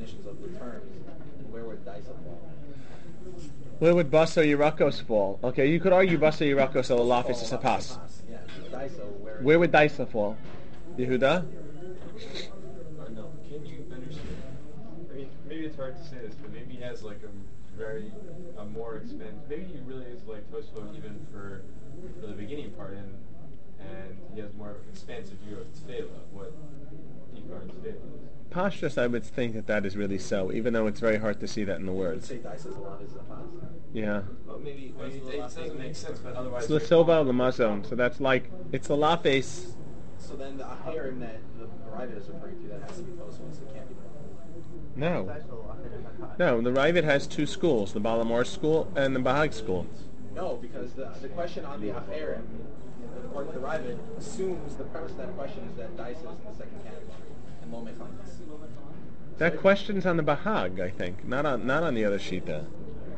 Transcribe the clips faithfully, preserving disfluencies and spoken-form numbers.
definitions of the terms, where would Daisa fall? Where would Basa Yerakos fall? Okay, you could argue Basa Yerakos or Lafis is a pass. Yeah, Daisa, where, Where would Daisa fall? Yehuda? Uh, no. Can you understand? I mean, maybe it's hard to say this, but maybe he has like a very, a more expensive, maybe he really is like Tosfot even for for the beginning part, and and he has more of an expansive view of Tefillah, what Ikar and Tefillah is. Pashtus, I would think that that is really so, even though it's very hard to see that in the I would words. say Daisa is a lot, is a pass. Yeah. Well, maybe, Well, maybe it, the it last doesn't make sense, but otherwise... It's L'Sova L'Mazon, so that's like, it's the Lafis. So then the Ahirim that the Ravid is referring to, that has to be Tosfos, so it can't be that. No. No, the Ravid has two schools, the Balamor school and the Bahag school. No, because the the question on the Ahirim, according to the Ravid, assumes the premise of that question is that Daisa is in the second category, and Lo Mechanis. That question's on the Bahag, I think, not on not on the other Shita. Then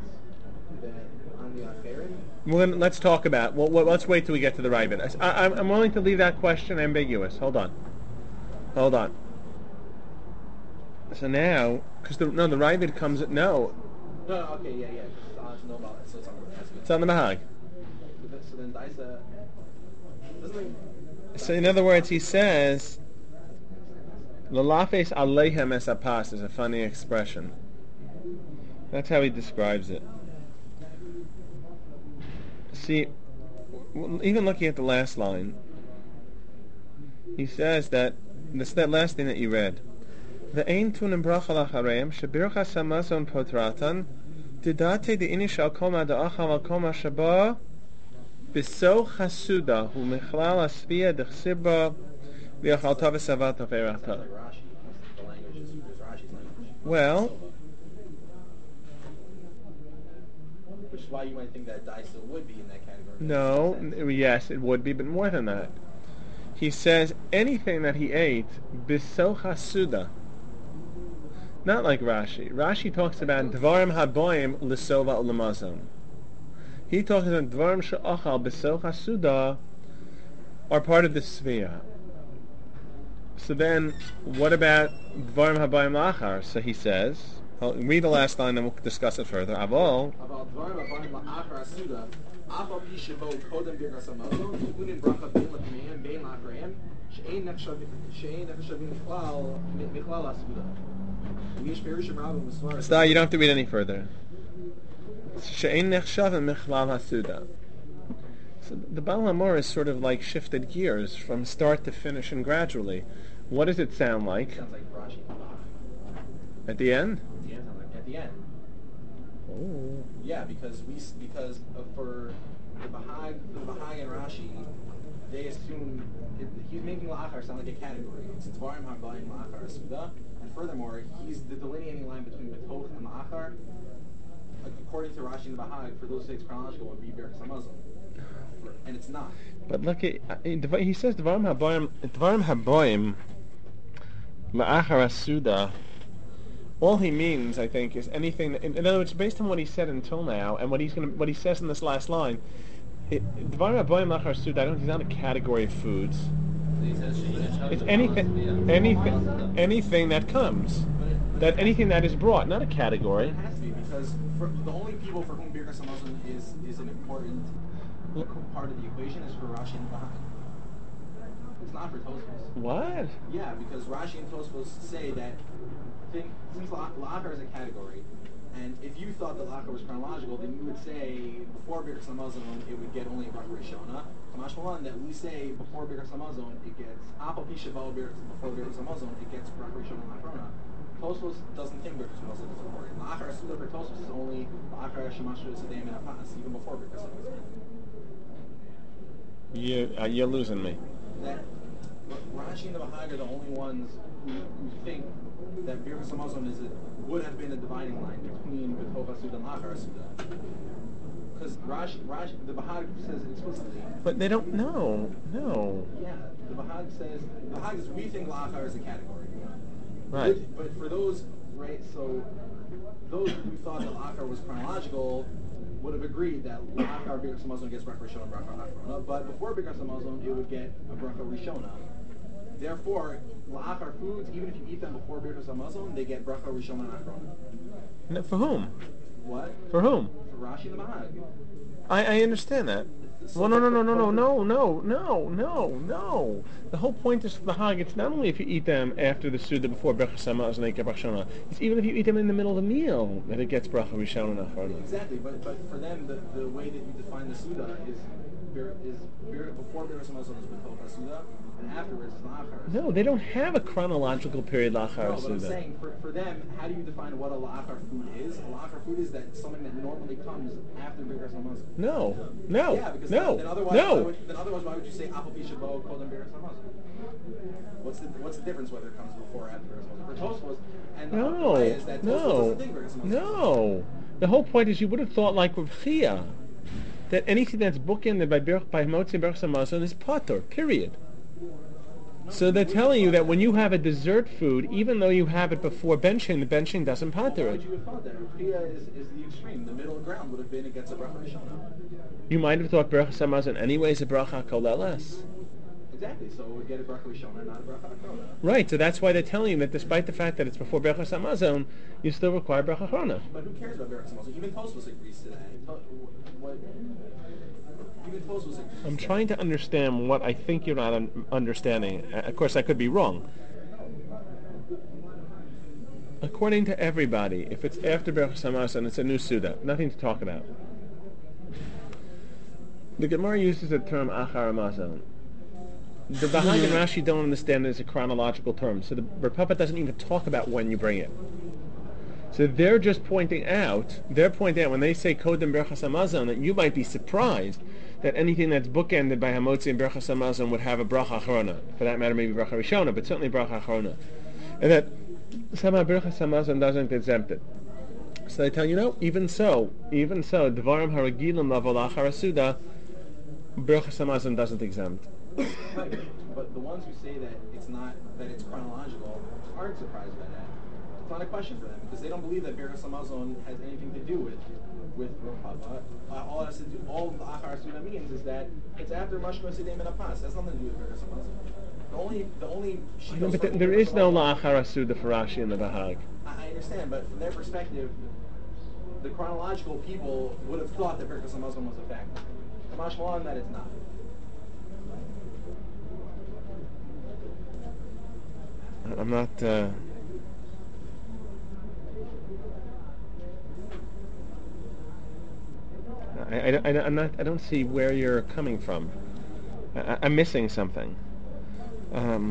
on the Ahirim, We're gonna, let's talk about. Well, well, let's wait till we get to the Ravid. I, I'm, I'm willing to leave that question ambiguous. Hold on, hold on. So now, because the no, the Ravid comes at no, no, no, okay, yeah, yeah, because it's on, no about it, so it's on the that's good. it's on the Bahag. So then Daisa, doesn't it, So in other words, he says, "Lalafes alehem es apas" is a funny expression. That's how he describes it. See, even looking at the last line, he says that this that last thing that you read. The ein tunim bracha lachareim shebirchas hamazon potratan didate de inishal koma da achal al koma shaba biso chasuda hu michlal asvia dechsibba v'achalta v'savata v'erachta. like Rashi, the language is, is Rashi's language. Well, Which is why you might think that Daisa would be in that category. no, Makes sense. n- yes, it would be, but more than that. He says anything that he ate biso chasuda. Not like Rashi. Rashi talks about dvarim haboim l'sova u'lamazon. He talks about dvarim she'achal b'so chasuda are part of the svia. So then, what about dvarim haboim la'achar? So he says, I'll read the last line and we'll discuss it further. Avol, About dvarim abayim la'achar asuda, afal pi shebo kodem birkas hamazon, unin bracha bein l'kameim, bein l'achreim, she'ein nechshavim michlal, michlal asuda. Mish perushim rabim v'svar. Stop, you don't have to read any further. She'ein nechshavim michlal hasuda. So the Baal HaMor is sort of like shifted gears from start to finish and gradually. What does it sound like? Sounds like Rashi. At the end? At the end, sounds like- at the end. Oh. Yeah, because we s- because uh, for the Bahag, the Bahag and Rashi, they assume it, he's making la'achar sound like a category. It's dvarim habayim la'achar asuda, and furthermore, he's the delineating line between betoch and la'achar. According to Rashi and the Bahag, for those six chronological would be Birkas Hamazon, and it's not. But look, at, he says dvarim haboim, dvarim haboim la'achar asuda. All he means, I think, is anything. That, in, in other words, based on what he said until now, and what he's going, what he says in this last line, dvarim haboim la'achar asuda. I don't. He's not a category of foods. It's anything, anything, anything that comes, that anything that is brought, not a category. It has to be because for the only people for whom Birkas Hamazon is is an important part of the equation is for Rashi and Bahag. It's not for Tosfos. What? Yeah, because Rashi and Tosfos say that thing, since la- la'achar is a category, and if you thought that la'achar was chronological, then you would say before Birkas Hamazon it would get only a bracha rishona. Kamash Malan that we say before Birkas Hamazon it gets apal pi shebal before Birkas Hamazon it gets bracha rishona and la'achrona. Tosfos doesn't think Birkas Hamazon is important. La'achar asuda for Tosfos is only la'achar shemashu sedeim and apas, even before Birkas Hamazon. You, uh, you're losing me. That Rashi and the Bahag are the only ones who, who think that Birkas Hamazon is a, would have been a dividing line between B'tov Asuda and Lachar Asuda. Because Rashi, Rashi, the Bahag says it explicitly. But they don't know. No. Yeah, the Bahag says, the Bahag is, we think Lachar is a category. Right. But, but for those, right, so those who thought that Lachar was chronological would have agreed that Lachar Birkas Hamazon gets Bracha Rishona and Bracha Achrona, but before Birkas Hamazon it would get a Bracha Rishona. Therefore, la'achar foods, even if you eat them before Birkas Hamazon, they get bracha rishona and achrona. No, for whom? What? For whom? For Rashi and the Mahag. I, I understand that. So Well, no, no, no, no, no, for- no, no, no, no, no. The whole point is for the Hag, it's not only if you eat them after the Suda before Berachas Hamazon and they get Bracha Rishona. It's even if you eat them in the middle of the meal that it gets Bracha Rishona and Achrona. Exactly, but but for them, the, the way that you define the Suda is bir- is bir- before Birkas Hamazon is B'tocha Suda, and afterwards is la'achar. No, they don't have a chronological period No, Lachar but I'm Suda. saying for, for them, how do you define what a la'achar food is? A la'achar food is that something that normally comes after Birkas Hamazon. No, no, Yeah, because no, then, then otherwise, why no. would, then otherwise, why would you say Apple Pi Shabo Kodem Birkas Hamazon? What's the what's the difference whether it comes before or after Birkas Hamazon? For Tosfos, and the No, way is that Tosfos no, doesn't think Birkas Hamazon. no. The whole point is you would have thought like Rav Chia, that anything that's bookended by Ber- by Motzi Berachas Hamazon is patur, period. So they're telling you that when you have a dessert food, even though you have it before benching, the benching doesn't Well, patur why it. would you have thought that? Ruchia is, is the extreme. The middle ground would have been against a bracha rishona. You might have thought Berachas Hamazon anyway is a bracha kol less. Exactly. So it would get a bracha rishona, not a bracha achrona. Right, so that's why they're telling you that despite the fact that it's before Berachas Hamazon, you still require bracha achrona. But who cares about Berachas Hamazon? Even Tosfos agrees to that. To- what? Even Tosfos agrees. I'm to trying to understand what I think you're not un- understanding. Uh, Of course, I could be wrong. According to everybody, if it's after Berachas Hamazon, it's a new Suda. Nothing to talk about. The Gemara uses the term Achar Hamazon. The Bahag and Rashi don't understand it as a chronological term, so the Ber Papa doesn't even talk about when you bring it. So they're just pointing out, they're pointing out when they say Kodem Berachas Hamazon that you might be surprised that anything that's bookended by Hamotzi and Berachas Hamazon would have a Bracha Achrona. For that matter, maybe Bracha Rishona, but certainly Bracha Achrona. And that somehow Berachas Hamazon doesn't exempt it. So they tell you, no, even so, even so, Dvarim Haragilim Laval Achar Suda, Berachas Hamazon doesn't exempt. Right, but the ones who say that it's not, that it's chronological, aren't surprised by that. It's not a question for them because they don't believe that Birkas Hamazon has anything to do with with Rav Papa. Uh, all it has to do, all the Achar Suda means is that it's after Mashma Sidem and Apas. That's nothing to do with Birkas Hamazon. The only, the only. No, but th- there is no La'achar Suda for Rashi in the Bahag. I I understand, but from their perspective, the chronological people would have thought that Birkas Hamazon was a factor. Kamash Malan, that it's not. I'm not. Uh, I, I, I, I'm not. I don't see where you're coming from. I, I'm missing something. Um,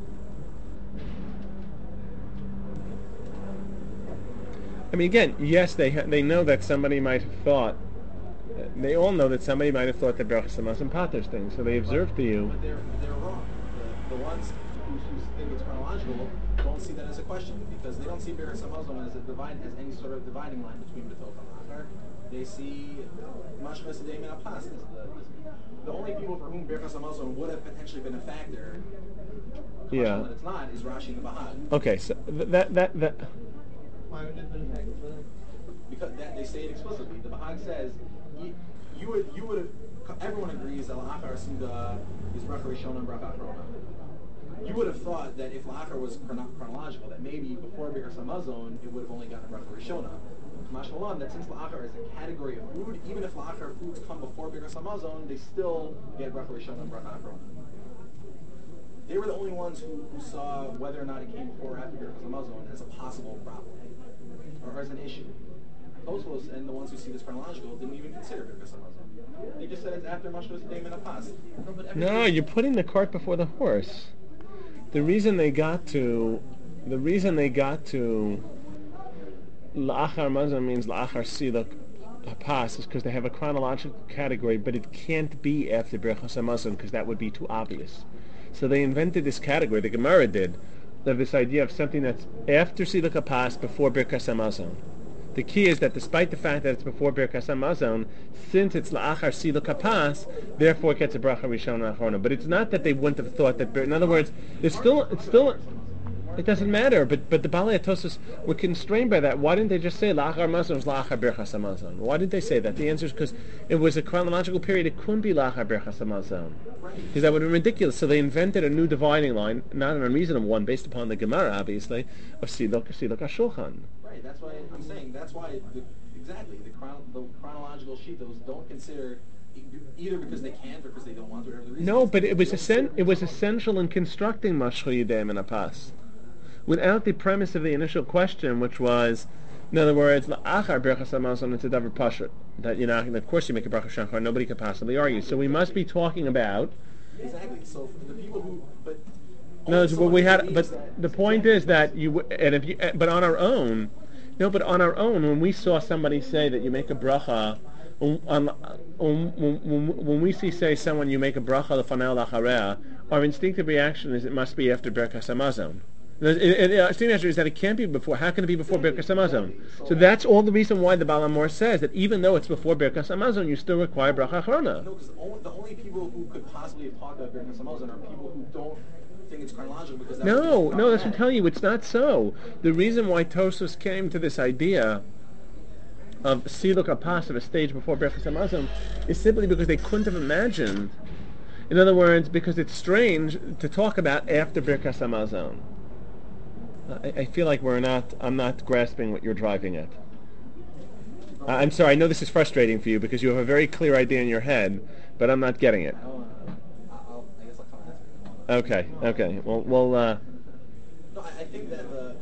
I mean, again, yes, they ha- they know that somebody might have thought. Uh, they all know that somebody might have thought that Berachas Hamazon paters thing, so they observe to you. But they're, they're wrong. The, the ones who, who think it's chronological don't see that as a question because they don't see Birkas Hamazon as a divide, as any sort of dividing line between B'toch and Achar. They see Mashma Sidem and Apas as the, the only people for whom Birkas Hamazon would have potentially been a factor. Yeah. That it's not is Rashi and the Bahag. Okay, so th- that that that. Why would it have been a factor for them? Because that, they say it explicitly. The Bahag says you, you would you would have. Everyone agrees that La'achar Suda is Bracha Rishona and Bracha Achrona. You would have thought that if La'achar was chrono- chronological, that maybe before Birkas Hamazon it would have only gotten Bracha Rishona. Mashmalan, that since La'achar is a category of food, even if La'achar foods come before Birkas Hamazon, they still get Bracha Rishona and Bracha Achrona. They were the only ones who, who saw whether or not it came before or after Birkas Hamazon as a possible problem, or as an issue. Tosfos and the ones who see this chronological didn't even consider Birkas Hamazon. They just said it's after Mashma Sidem and Apas. No, but No, you're putting the cart before the horse. The reason they got to, the reason they got to La'achar Hamazon means La'achar Siluk Hapas is because they have a chronological category, but it can't be after Birchas Hamazon because that would be too obvious. So they invented this category, the Gemara did, of this idea of something that's after Siluk Hapas, before Birchas Hamazon. The key is that despite the fact that it's before Birkas Hamazon, since it's La'achar Siluk Hapas, therefore it gets a Bracha Rishona Achrona. But it's not that they wouldn't have thought that, in other words, it's still, it's still, It doesn't matter, but but the Balei Tosos were constrained by that. Why didn't they just say Lachar Mazon was Lachar Birchas Hamazon? Why did they say that? The answer is because it was a chronological period. It couldn't be Lachar Birchas Hamazon, because that would have been ridiculous. So they invented a new dividing line, not an unreasonable one, based upon the Gemara, obviously, of Siluk Siluk HaShulchan. Right. That's why I'm saying. That's why the, exactly the, chron- the chronological sheet. Those don't consider. Either because they can't or because they don't want to, whatever the reason. No, is, but it was don't essen- consider it was essential in constructing Mashchur Yidayim and Apas. Without the premise of the initial question, which was, in other words, La'achar Birchas Hamazon, it's a davar pashut. That, you know, of course you make a bracha shachar, nobody could possibly argue. So we must be talking about. Exactly. So for the people who, but. No, only well, we someone had, believes but that- the point is that you, and if you, but on our own, no, but on our own, when we saw somebody say that you make a bracha. When, when, when, when we see, say, someone you make a bracha l'fanei l'acharea, our instinctive reaction is it must be after Birkas Hamazon. The instinctive answer is that it can't be before. How can it be before Birkas Hamazon? So that's all the reason why the Baal HaMor says that even though it's before Birkas Hamazon, you still require bracha achrona. No, because the only, the only people who could possibly have talked about Birkas Hamazon are people who don't think it's chronological. Because that would No, be no, that's what I'm problematic. telling you. It's not so. The reason why Tosfos came to this idea of Siluk Apas of a stage before Birchas Hamazon is simply because they couldn't have imagined. In other words, because it's strange to talk about after Birchas Hamazon. I, I feel like we're not. I'm not grasping what you're driving at. Uh, I'm sorry. I know this is frustrating for you because you have a very clear idea in your head, but I'm not getting it. I don't, uh, I'll, I guess I'll come and answer it. Okay. Okay. Well. Well. Uh, No, I, I think that the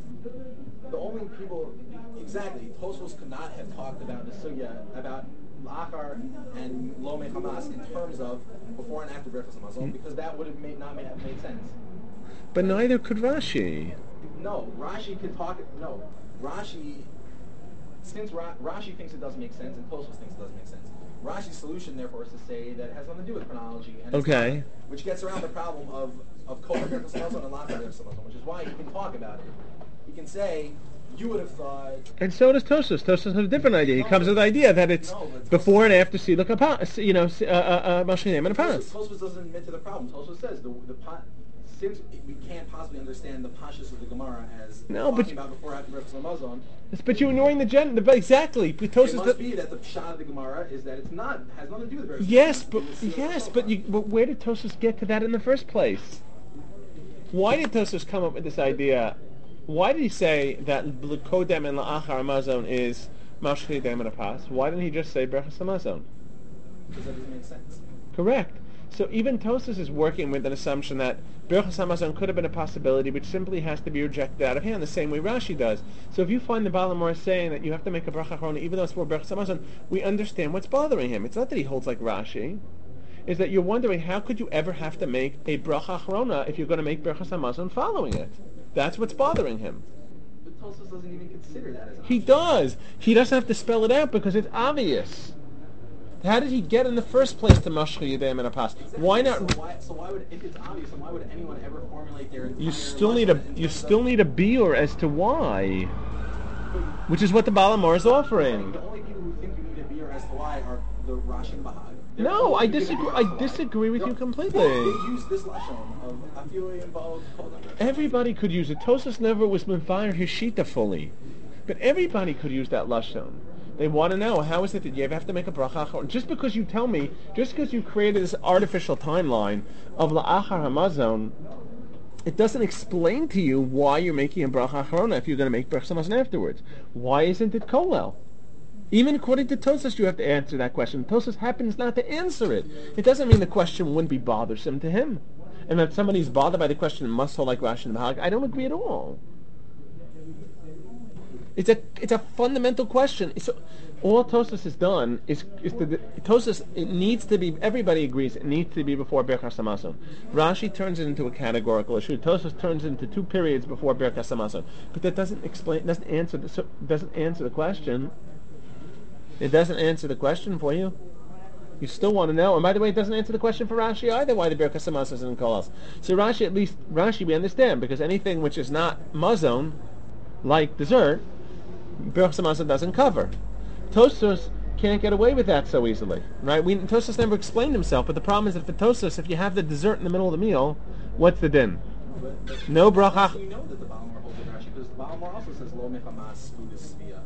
the only people exactly Tosfos could not have talked about the sugya about Lachar and Lo Mechamas in terms of before and after Birchas Hamazon because that would have made, not made, have made sense. but neither could Rashi. No, Rashi could talk. No, Rashi. Since Ra- Rashi thinks it doesn't make sense, and Tosfos thinks it doesn't make sense, Rashi's solution, therefore, is to say that it has nothing to do with chronology, and it's Okay. not, which gets around the problem of of Kol Birchas Hamazon and Lachar Birchas Hamazon, which is why he can talk about it. He can say, "You would have thought." And so does Tosfos. Tosfos has a different idea. He comes with the idea that it's No, but before and after Siluk Apas, you know, uh, uh, uh, Mashchur Yidayim and Tosfos, Apas. Tosfos doesn't admit to the problem. Tosfos says the the pa- since we can't possibly understand the pashas of the Gemara as No, but talking you- about before after Birchas Hamazon. But you're ignoring the gen. The, exactly. It Tosfos. must the- be that the shot of the Gemara is that it's not has nothing to do with Birchas Yes, Hamazon. but It's the yes, Torah. but, you, but where did Tosfos get to that in the first place? Why did Tosfos come up with this idea? Why did he say that L'kodem and La'achar Hamazon is Mashchur Yidayim and Apas? Why didn't he just say Birchas Hamazon? Because that doesn't make sense. Correct. So even Tosfos is working with an assumption that Birchas Hamazon could have been a possibility, which simply has to be rejected out of hand, the same way Rashi does. So if you find the Baal HaMor saying that you have to make a bracha achrona, even though it's for Birchas Hamazon, we understand what's bothering him. It's not that he holds like Rashi. Is that you're wondering how could you ever have to make a bracha achrona if you're going to make Birchas Hamazon following it? That's what's bothering him. But Tosfos doesn't even consider that as an He option. does. He doesn't have to spell it out because it's obvious. How did he get in the first place to Mashchur Yidayim and Apas? Exactly. Why not? So why, so why would, if it's obvious, then why would anyone ever formulate their entire You still need a lashon in you terms still of- need a biur as to why, which is what the Baal HaMor is offering. The only people who think you need a beer as to why are the Rashi and Bahag. They're No, the only I people who disagree. think I as to why. disagree with No, you completely. They use this lashon of afilui involved. Everybody could use it. Tosfos never was mefire his shita fully, but everybody could use that lashon. They want to know how is it that you ever have to make a bracha achrona? Just because you tell me, just because you created this artificial timeline of la'achar hamazon, it doesn't explain to you why you're making a bracha achrona if you're going to make bracha hamazon afterwards. Why isn't it kolel? Even according to Tosfos, you have to answer that question. Tosfos happens not to answer it. It doesn't mean the question wouldn't be bothersome to him, and that somebody's bothered by the question and must hold like Rashi and Bahag. I don't agree at all. It's a it's a fundamental question. So all Tosfos has done is is the Tosfos. It needs to be. Everybody agrees it needs to be before Birchas Hamazon. Rashi turns it into a categorical issue. Tosfos turns it into two periods before Birchas Hamazon. But that doesn't explain. Doesn't answer. The, so doesn't answer the question. It doesn't answer the question for you. You still want to know. And by the way, it doesn't answer the question for Rashi either. Why the Birchas Hamazon is in Kolos? So Rashi, at least Rashi, we understand because anything which is not mazon, like dessert, Birchas Hamazon doesn't cover. Tosfos can't get away with that so easily, right? We Tosfos never explained himself, but the problem is that for Tosfos, if you have the dessert in the middle of the meal, what's the din? But, but No bracha. We know that the Balamor holds it Rashi because the Balamor also says lo mechamas udis svia.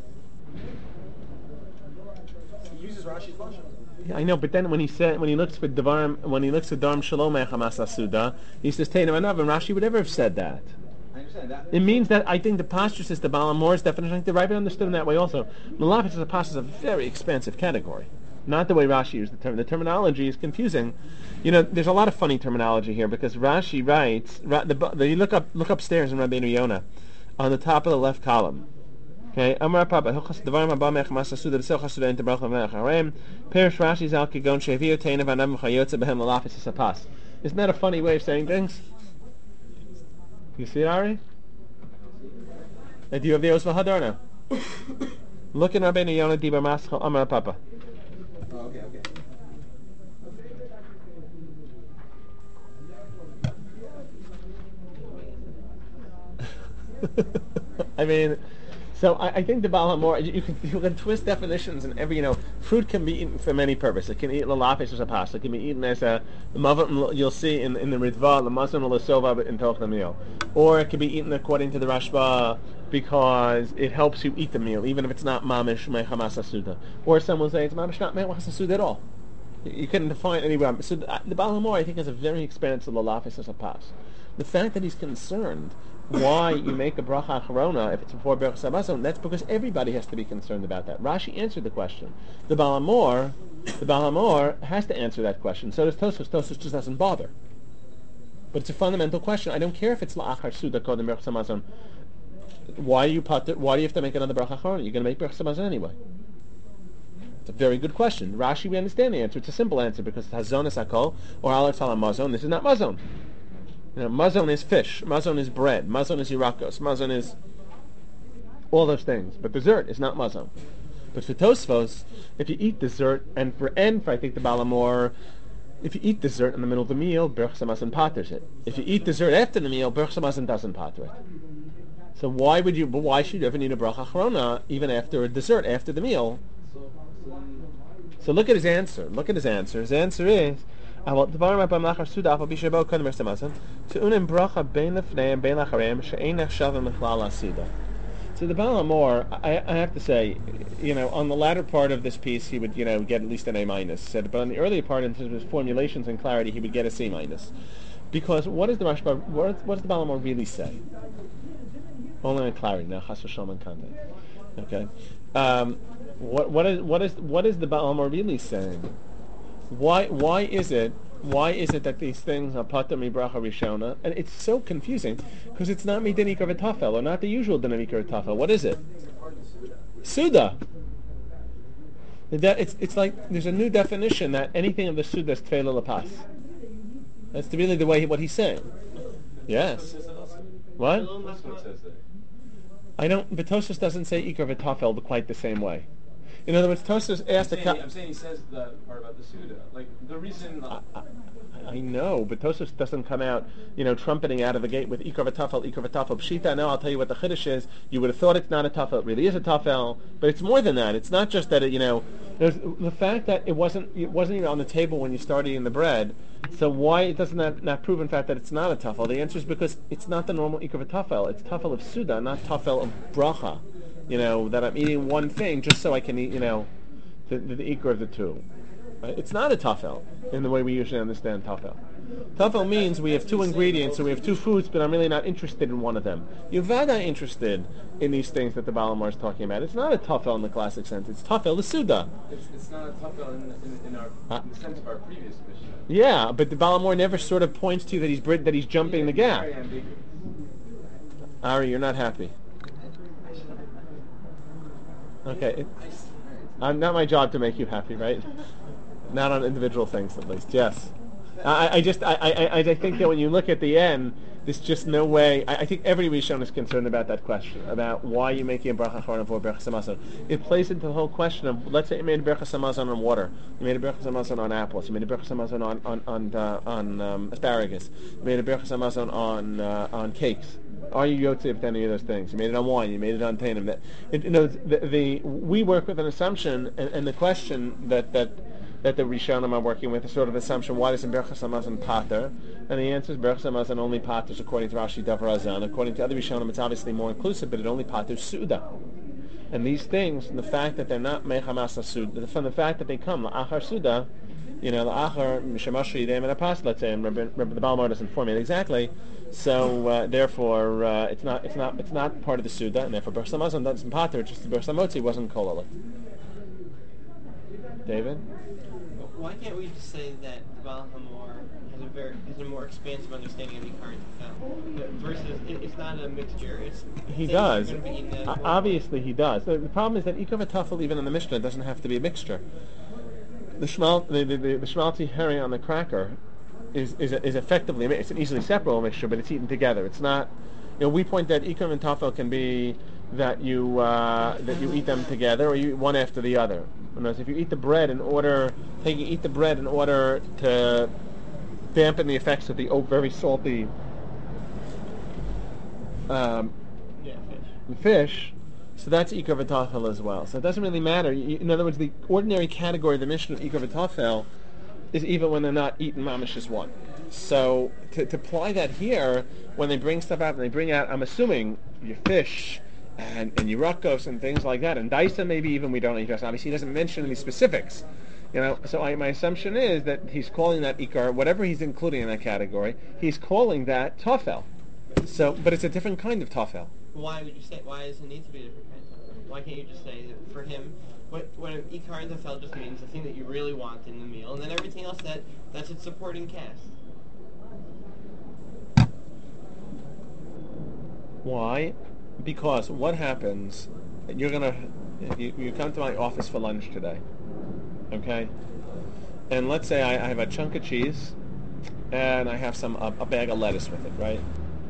He uses Rashi's lashon. Yeah, I know, but then when he said when he looks for Devarim when he looks for Darim Shalom Echamas Asuda, he says Teinav Anav, and Rashi would never have said that. I understand that. It means that I think the posture is the Balamor's definition. I think the Rebbe understood in that way also. Malachis as a posture is a very expansive category. Not the way Rashi used the term. The terminology is confusing. You know, there's a lot of funny terminology here because Rashi writes. Ra, the, the, you look up look upstairs in Rabbeinu Yonah, on the top of the left column. Okay, Amar Papa, Hilchas Devarim Haba Mechmas Asuda B'Sel Chasuda Ente Baruch Lev Harem, Perish Rashi Zal Kigon Sheviu Teinav Anav Chayotze Behem Lalafis Sapas. Isn't that a funny way of saying things? You see it, Ari? And do you have the Osva Hadar now? Look in Rabbeinu Yonah Dibar Maschal Amar Papa. Oh, okay, okay. I mean, so I, I think the Baal HaMor, you can you can twist definitions and every, you know, fruit can be eaten for many purposes. It can eat lalapis as a pasta. It can be eaten as a, you'll see in, in the Ritva, the Mazon or the Sova in Toch the meal. Or it can be eaten according to the Rashba because it helps you eat the meal, even if it's not mamish mechamas asuda. Or some will say it's mamish not mechamas asuda at all. You, you couldn't define anywhere. So the, the Baal HaMor, I think, has a very expansive lalapis as a pas. The fact that he's concerned why you make a bracha acharona if it's before Berachas Hamazon, that's because everybody has to be concerned about that. Rashi answered the question. The Baal HaMor, the Baal HaMor has to answer that question. So does Tosfos. Tosfos just doesn't bother. But it's a fundamental question. I don't care if it's la'achar suda kodem Berachas Hamazon. Why do you put it, Why do you have to make another bracha acharona? You're going to make Berachas Hamazon anyway. It's a very good question. Rashi, we understand the answer. It's a simple answer because it's hazonas hakol or aleph salam mazon. This is not mazon. You know, mazon is fish, mazon is bread, mazon is yirakos, mazon is all those things. But dessert is not mazon. But for Tosfos, if you eat dessert, and for and for I think the Baal HaMor, if you eat dessert in the middle of the meal, Berachas Hamazon paters it. If you eat dessert after the meal, Berachas Hamazon doesn't pater it. So why would you? But why should you ever need a bracha acharona even after a dessert after the meal? So, so, then, So look at his answer. Look at his answer. His answer is. So the Baal HaMor, I, I have to say, you know, on the latter part of this piece, he would, you know, get at least an A minus. Said, but on the earlier part, in terms of his formulations and clarity, he would get a C minus. Because what does the Rashba, what, what does the Baal HaMor really say? Only on clarity, now Chas v'Shalom on content. Okay, um, what what is what is what is the Baal HaMor really saying? Why why is it why is it that these things are pater mibracha rishona? And it's so confusing because it's not midinik of a tafel or not the usual dinamik of a tafel. What is it? Suda. That it's it's like there's a new definition that anything of the suda is tefela lapas. That's really the way he, what he's saying. Yes. What? I don't. But Tosfos doesn't say ikar v'tafel quite the same way. In other words, Tosfos asked I'm the. saying, I'm saying he says the part about the Suda. Like, the reason... I, I, I know, but Tosfos doesn't come out, you know, trumpeting out of the gate with Ikar v'tafel, Ikar v'tafel. Pshita, now I'll tell you what the Chiddush is. You would have thought it's not a tafel. It really is a tafel. But it's more than that. It's not just that, it, you know, there's the fact that it wasn't it wasn't even on the table when you started eating the bread. So why doesn't that not prove, in fact, that it's not a tafel? The answer is because it's not the normal Ikar v'tafel. It's tafel of Suda, not tafel of bracha. You know, that I'm eating one thing just so I can eat, you know, the, the, the ikar of the two. Right? It's not a tafel in the way we usually understand tafel. Tafel means we have two ingredients, so we have two foods, but I'm really not interested in one of them. You're vada interested in these things that the Baal HaMor is talking about. It's not a tafel in the classic sense. It's tafel the suda. It's, it's not a tafel in, in, in, our, uh, in the sense of our previous mission. Yeah, but the Baal HaMor never sort of points to that he's that he's jumping yeah, the gap. Very ambiguous. Ari, you're not happy. Okay. It, uh, not my job to make you happy, right? Not on individual things, at least. Yes. I, I just, I, I, I think that when you look at the end, there's just no way. I, I think every Rishon is concerned about that question, about why you're making a bracha acharona for Berachas Hamazon. It plays into the whole question of, let's say you made a Berachas Hamazon on water, you made a Berachas Hamazon on apples, you made a Berachas Hamazon on on on, uh, on um, asparagus, you made a Berachas Hamazon on uh, on cakes. Are you yotze with any of those things? You made it on wine. You made it on tainim. That it, you know, the, the we work with an assumption, and, and the question that that that the Rishonim are working with, a sort of assumption, why doesn't Berachas Hamazon pater? And the answer is Berachas Hamazon only paters according to Rashi Davar Azan. According to other Rishonim, it's obviously more inclusive, but it only paters Suda. And these things, the fact that they're not Mechamas Suda, from the fact that they come, La'achar Suda, you know, La'achar, Mishamash Yidem and Apas, let's say, and Rabbi, Rabbi, the Balmar doesn't formulate exactly, so uh, therefore uh, it's not it's not it's not part of the Suda, and therefore Berachas Hamazon doesn't pater, just the Berachas Hamotzi wasn't Kolalit. David? Why can't we just say that the Baal Hamor has a very has a more expansive understanding of the current film versus it, it's not a mixture? It's he say does. you're gonna be eating a- O- obviously, he does. The, the problem is that Ikar v'Tafel, even in the Mishnah, doesn't have to be a mixture. The shmal, the the, the, the shmalti herring on the cracker is is is effectively a mi- it's an easily separable mixture, but it's eaten together. It's not. You know, we point that Ikar and Tafel can be that you uh, that you eat them together, or you eat one after the other. In other words, if you eat the bread in order, taking eat the bread in order to dampen the effects of the oh, very salty um, yeah, fish. fish, so that's Ikar v'Tafel as well. So it doesn't really matter. You- In other words, the ordinary category of the Mishnah of Ikar v'Tafel is even when they're not eaten mamish as one. So to, to apply that here, when they bring stuff out, and they bring out, I'm assuming, your fish, and, and Yerakos and things like that, and Daisa maybe even we don't address. Obviously, he doesn't mention any specifics. You know, so I, my assumption is that he's calling that Ikar, whatever he's including in that category, he's calling that Tafel. So, but it's a different kind of Tafel. Why would you say? Why does it need to be a different kind of tafel? Why can't you just say that for him, what what an ikar and tafel just means the thing that you really want in the meal, and then everything else that that's its supporting cast. Why? Because what happens, you're going to, you, you come to my office for lunch today, okay? And let's say I, I have a chunk of cheese, and I have some a, a bag of lettuce with it, right?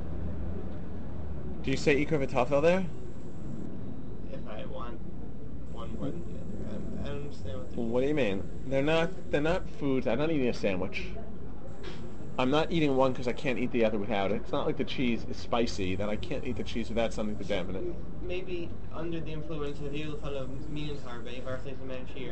Do you say Ikar v'Tafel there? If I want one more than the other, I, I don't understand what. Well, what do you mean? They're not, they're not foods. I'm not eating a sandwich. I'm not eating one because I can't eat the other without it. It's not like the cheese is spicy that I can't eat the cheese without something to dampen it. Maybe under the influence of the of Minan Harbe, Barthes and Manchir,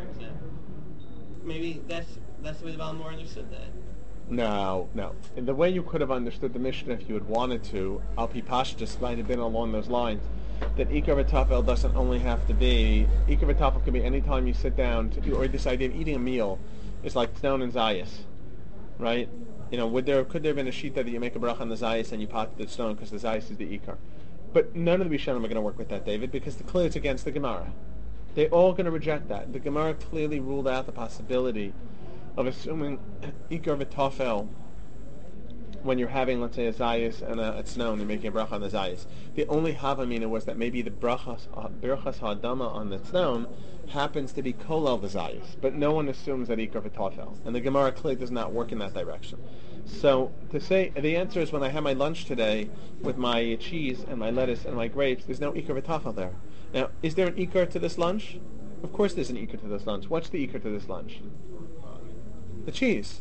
maybe that's that's the way the Balmor understood that. No, no. In the way you could have understood the Mishnah if you had wanted to, Al Pi Pashtus might have been along those lines. That Ikar v'Tafel doesn't only have to be, Ikar v'Tafel can be any time you sit down, to, or this idea of eating a meal is like Stone and Zayas, right? You know, would there could there have been a shita that you make a bracha on the Zayas and you pot the stone because the Zayas is the Ikar? But none of the Rishonim are going to work with that, David, because the clearly it's against the Gemara. They're all going to reject that. The Gemara clearly ruled out the possibility of assuming Ikar v'Tafel when you're having, let's say, a Zayas and a, a Tznon, and you're making a bracha on the Zayas. The only Havamina was that maybe the brachas, uh, Berachas Ha'adama on the Tznon happens to be Kolel the Zayas, but no one assumes that Ikar v'Tafel. And the Gemara clearly does not work in that direction. So to say, the answer is when I had my lunch today with my cheese and my lettuce and my grapes, there's no Ikar v'Tafel there. Now, is there an Ikar to this lunch? Of course there's an Ikar to this lunch. What's the Ikar to this lunch? The cheese.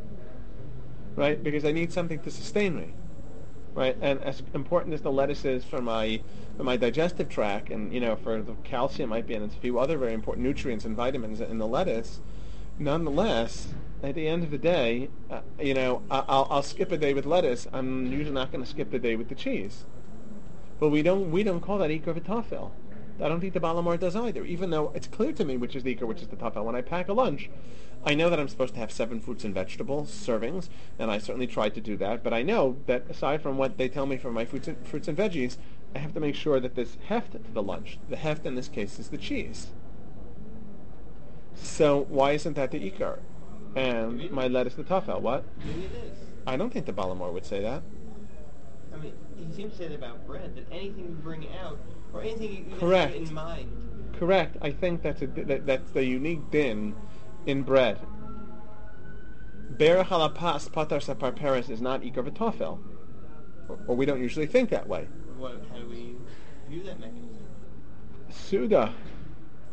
Right? Because I need something to sustain me. Right? And as important as the lettuce is for my for my digestive tract, and you know, for the calcium might be, and a few other very important nutrients and vitamins in the lettuce, nonetheless, at the end of the day, uh, you know, I- I'll, I'll skip a day with lettuce. I'm usually not going to skip the day with the cheese. But we don't we don't call that Ikar v'Tafel. I don't think the Balamar does either, even though it's clear to me which is the Ikar, which is the Tafel. When I pack a lunch, I know that I'm supposed to have seven fruits and vegetables servings, and I certainly tried to do that, but I know that aside from what they tell me for my fruits and, fruits and veggies, I have to make sure that there's heft to the lunch. The heft in this case is the cheese. So why isn't that the Ikar? And my lettuce the Tafel, what? Maybe it is. I don't think the Balamar would say that. I mean, he seems to say that about bread, that anything you bring out, or anything you even Correct. have in mind. Correct. I think that's a, that, that's the unique din in bread. Berach halapas patar sapar peres is not Ikar v'Tafel, or, or we don't usually think that way. What, how do we view that mechanism? Suda.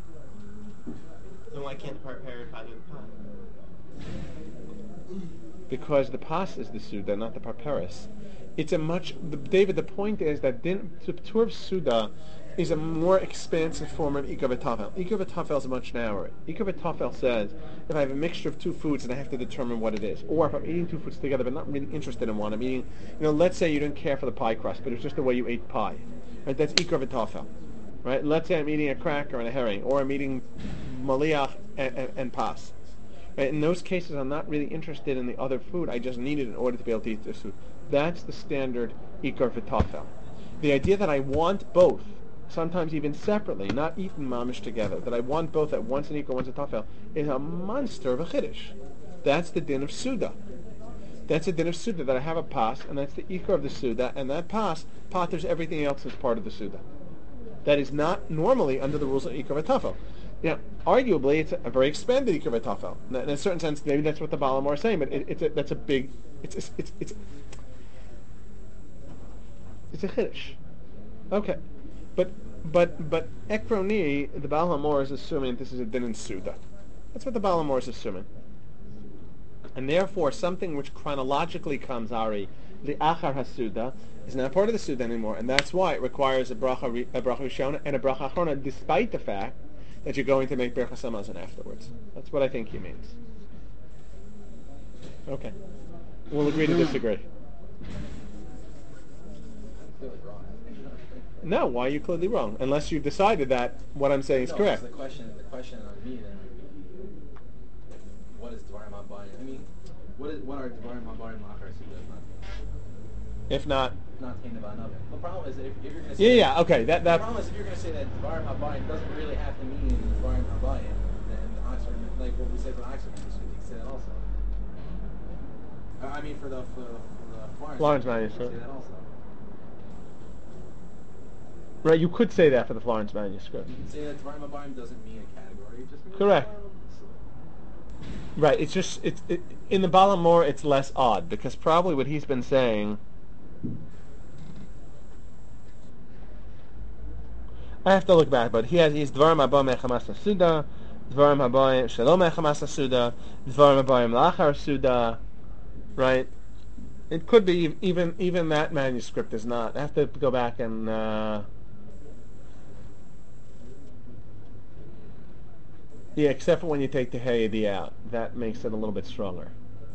Then why can't the part pair father the pot? because the pas is the Suda, not the Parperis. It's a much, the, David, the point is that din, Tur Suda is a more expansive form of Ikar V'Tafel. Ikar V'Tafel is much narrower. Ikar V'Tafel says, if I have a mixture of two foods and I have to determine what it is, or if I'm eating two foods together but not really interested in one, I'm eating, you know, let's say you didn't care for the pie crust, but it's just the way you ate pie. Right? That's Ikar V'Tafel. Right? Let's say I'm eating a cracker and a herring, or I'm eating maliach and, and, and pas. Right? In those cases, I'm not really interested in the other food. I just need it in order to be able to eat this food. That's the standard Ikar V'Tafel. The idea that I want both, sometimes even separately, not eaten mamish together, that I want both at once an Ikar, once a Tafel, is a monster of a Chiddush. That's the din of Suda. That's the din of Suda, that I have a pas, and that's the Ikar of the Suda, and that pas patters everything else as part of the Suda. That is not normally under the rules of Ikar V'Tafel. Now, arguably, it's a, a very expanded Ikar V'Tafel. In a certain sense, maybe that's what the Baal HaMaor is saying, but it, it's a, that's a big, it's a, it's it's it's a Chiddush. Okay, but but but Ekroni, the Baal HaMaor is assuming this is a din in Suda. That's what the Baal HaMaor is assuming, and therefore something which chronologically comes Ari the Achar HaSuda is not part of the Suda anymore, and that's why it requires a bracha a bracha Rishona and a bracha Achrona, despite the fact that you're going to make Berachas Hamazon afterwards. That's what I think he means. Okay. We'll agree to disagree. Clearly wrong. No, why are you clearly wrong? Unless you've decided that what I'm saying is no, correct. The question, the question on me then would be, what is Dvarim HaBarim? I mean, what is what are Dvarim HaBarim Lachar Suda? If not, not tainted by another. The problem is that if, if you're going to yeah, say yeah, okay, that the that. problem is if you're going to say that Dvarim HaBarim doesn't really have to mean Dvarim HaBarim, then Oxford, like what we said for Oxford, you could say that also. Uh, I mean, for the for, for the Florence, Florence you could manuscript. say that also. Right, you could say that for the Florence manuscript. You can say that Dvarim HaBarim doesn't mean a category, it just means Correct. So, Right, it's just it's it, in the Baal HaMaor it's less odd because probably what he's been saying. I have to look back, but he has he's Dvarim HaBarim Mechamas Suda, Dvarim HaBarim Shalom Mechamas Suda, Dvarim HaBarim Lachar Suda, right? It could be even even that manuscript is not. I have to go back and. Uh, Yeah, except for when you take the Hayedi out. That makes it a little bit stronger.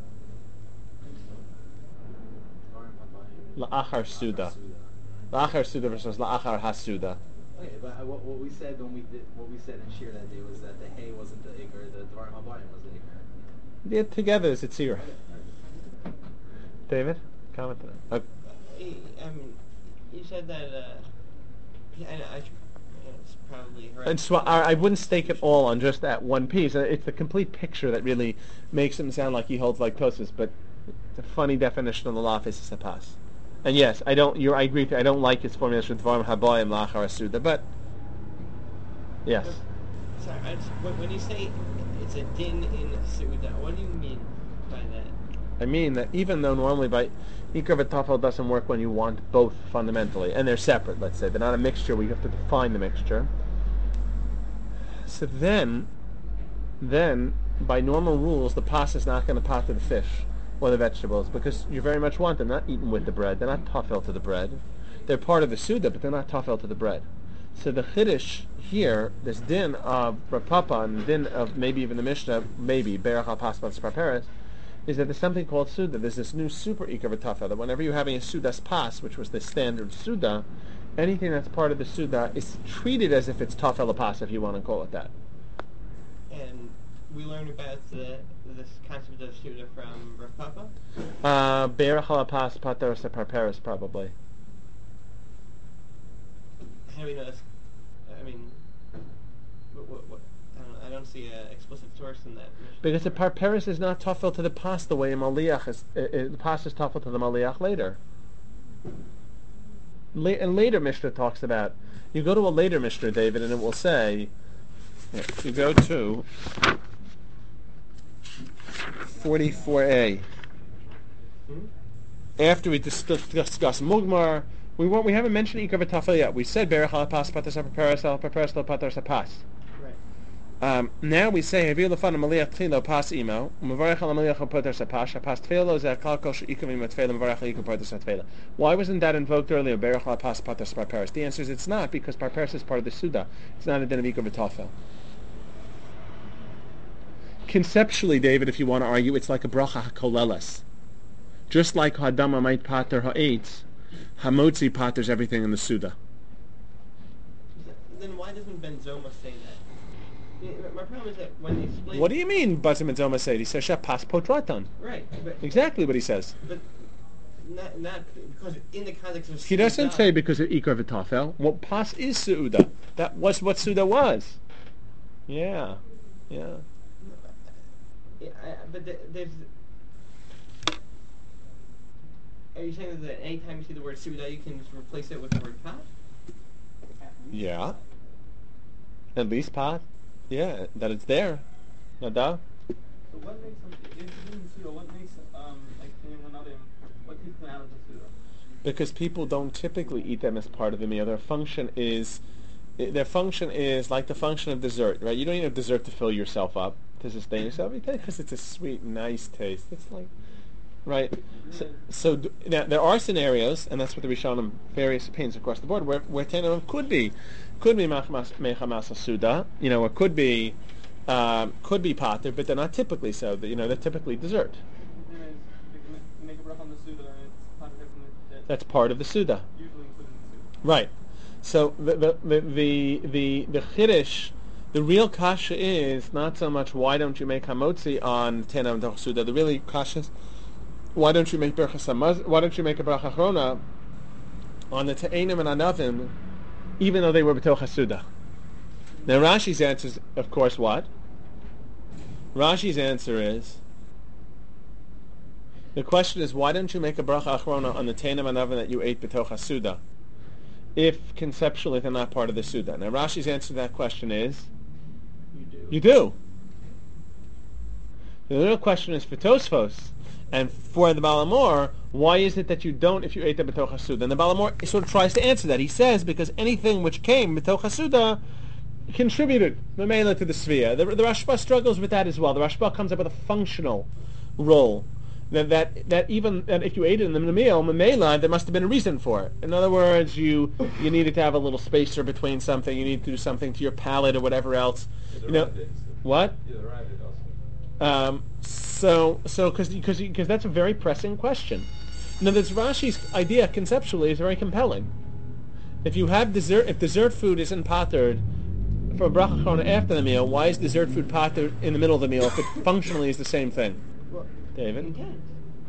Dvarim HaBarim. La'achar Suda. La'achar Suda versus La'achar HaSuda. Okay, but uh, what, what we said when we did, what we said in Shir that day was that the hay wasn't the Iker, the Dvarim HaBarim was the Iker. Yeah, together is Itzira. Okay, all right. David, comment on that. I I mean, you said that. Uh, yeah, I, I, it's probably right. And so I, I wouldn't stake it all on just that one piece. Uh, It's the complete picture that really makes him sound like he holds like Tosfos, but it's a funny definition of the Lafis Sapas. And yes, I don't. You're, I agree with you. I don't like his formulation of Dvarim HaBarim Lachar Suda, but yes. Sorry, I just, when when you say it's a din in Suda, what do you mean by that? I mean that even though normally by Ikar V'Tafel doesn't work when you want both fundamentally, and they're separate, let's say. They're not a mixture where you have to define the mixture. So then, then, by normal rules, the pas is not going to pater the fish or the vegetables, because you very much want them not eaten with the bread. They're not tafel to the bread. They're part of the Suda, but they're not tafel to the bread. So the Chiddush here, this din of Rav Papa and din of maybe even the Mishnah, maybe, Berach HaPas B'Tzipar Peres, is that there's something called Suda. There's this new super Ikar V'Tafel, that whenever you're having a Suda's Pas, which was the standard Suda, anything that's part of the Suda is treated as if it's Tafel Pas, if you want to call it that. And we learned about the, this concept of Suda from Rav Papa? Uh, Berach HaPas Pater Separ Peres, probably. How do we know this? I mean, what, what, what, I, don't, I don't see an explicit source in that. Because the parperis is not tafel to the pas the way a maliach is. Uh, uh, the pas is tafel to the maliach later. La- and later Mishnah talks about. You go to a later Mishnah, David, and it will say. Yeah, you go to forty-four A. Hmm? After we dis- discuss Mugmar, we won't, we haven't mentioned Ikar V'Tafel yet. We said Berach HaPas Pater Separ Peres El Paperes Lo Pater Sapas. Right. Um, now we say Havil Lefan Maliach Tchilo Pas Imo Mavarech Al Maliach Poter Sapasha Pas Tfelo Zakal Kol Sheikavim Matfela Mavarech Al Poter Satfela. Why wasn't that invoked earlier? Berech Al Pas Poter Parperis. The answer is it's not, because Parperis is part of the Suda. It's not a din of Ikar V'Tafel. Conceptually, David, if you want to argue, it's like a bracha hakoleles. Just like Hadama might pater ha'etz, Hamotzi paters everything in the Suda. Then why doesn't Ben Zoma say that? My problem is that when they explain... What do you mean, Basim and Zoma said? He says, Shapas potratan. Right. But, Exactly what he says. but not, not because in the context of... He doesn't Suda- say because of Ikar V'Tafel. What pas is Suda. That was what Suda was. Yeah. Yeah. Yeah, I, but th- there's... Are you saying that anytime you see the word Suda, you can just replace it with the word Pat? Yeah. At least pat. Yeah, that it's there. Nada. So what makes them, if it's in the Suda, what makes, um, like, Tanyam, what takes them out of the Suda? Because people don't typically eat them as part of the meal. Their function is, their function is like the function of dessert, right? You don't need a dessert to fill yourself up, to sustain yourself. You take it because it's a sweet, nice taste. It's like, right? So, so d- now there are scenarios, and that's what the Rishonim, various opinions across the board, where where Tanyam could be, could be mechamas suda, you know, or could be, um, could be pater, but they're not typically so. You know, they're typically dessert. There is, they can ma- make a bracha on the Suda, and it's part of it, That's part of the suda. usually included in the Suda. Right. So the the the the the, the chiddush, the real kasha is not so much why don't you make hamotzi on tenam doch suda. The really kasha is why don't you make berachas hamaz? Why don't you make a bracha achrona on the te'enim and anavim, even though they were b'toch hasuda? Now Rashi's answer is, of course, what? Rashi's answer is, the question is, why don't you make a bracha achrona on the te'enim and anavim that you ate b'toch hasuda, if conceptually they're not part of the Suda? Now Rashi's answer to that question is, You do. you do. The real question is for Tosfos, and for the Balamor, why is it that you don't if you ate the B'toch HaSuda? And the Balamor sort of tries to answer that. He says, because anything which came B'toch HaSuda contributed Mamela to the Svia. The, the Rashba struggles with that as well. The Rashba comes up with a functional role. That, that that even that if you ate it in the meal, Mamela, there must have been a reason for it. In other words, you you needed to have a little spacer between something, you need to do something to your palate or whatever else. You know, what? Um, so, so, because because that's a very pressing question. Now, this Rashi's idea conceptually is very compelling. If you have dessert, if dessert food isn't patered for a bracha achrona after the meal, why is dessert food patered in the middle of the meal if it functionally is the same thing? Well, David, intent.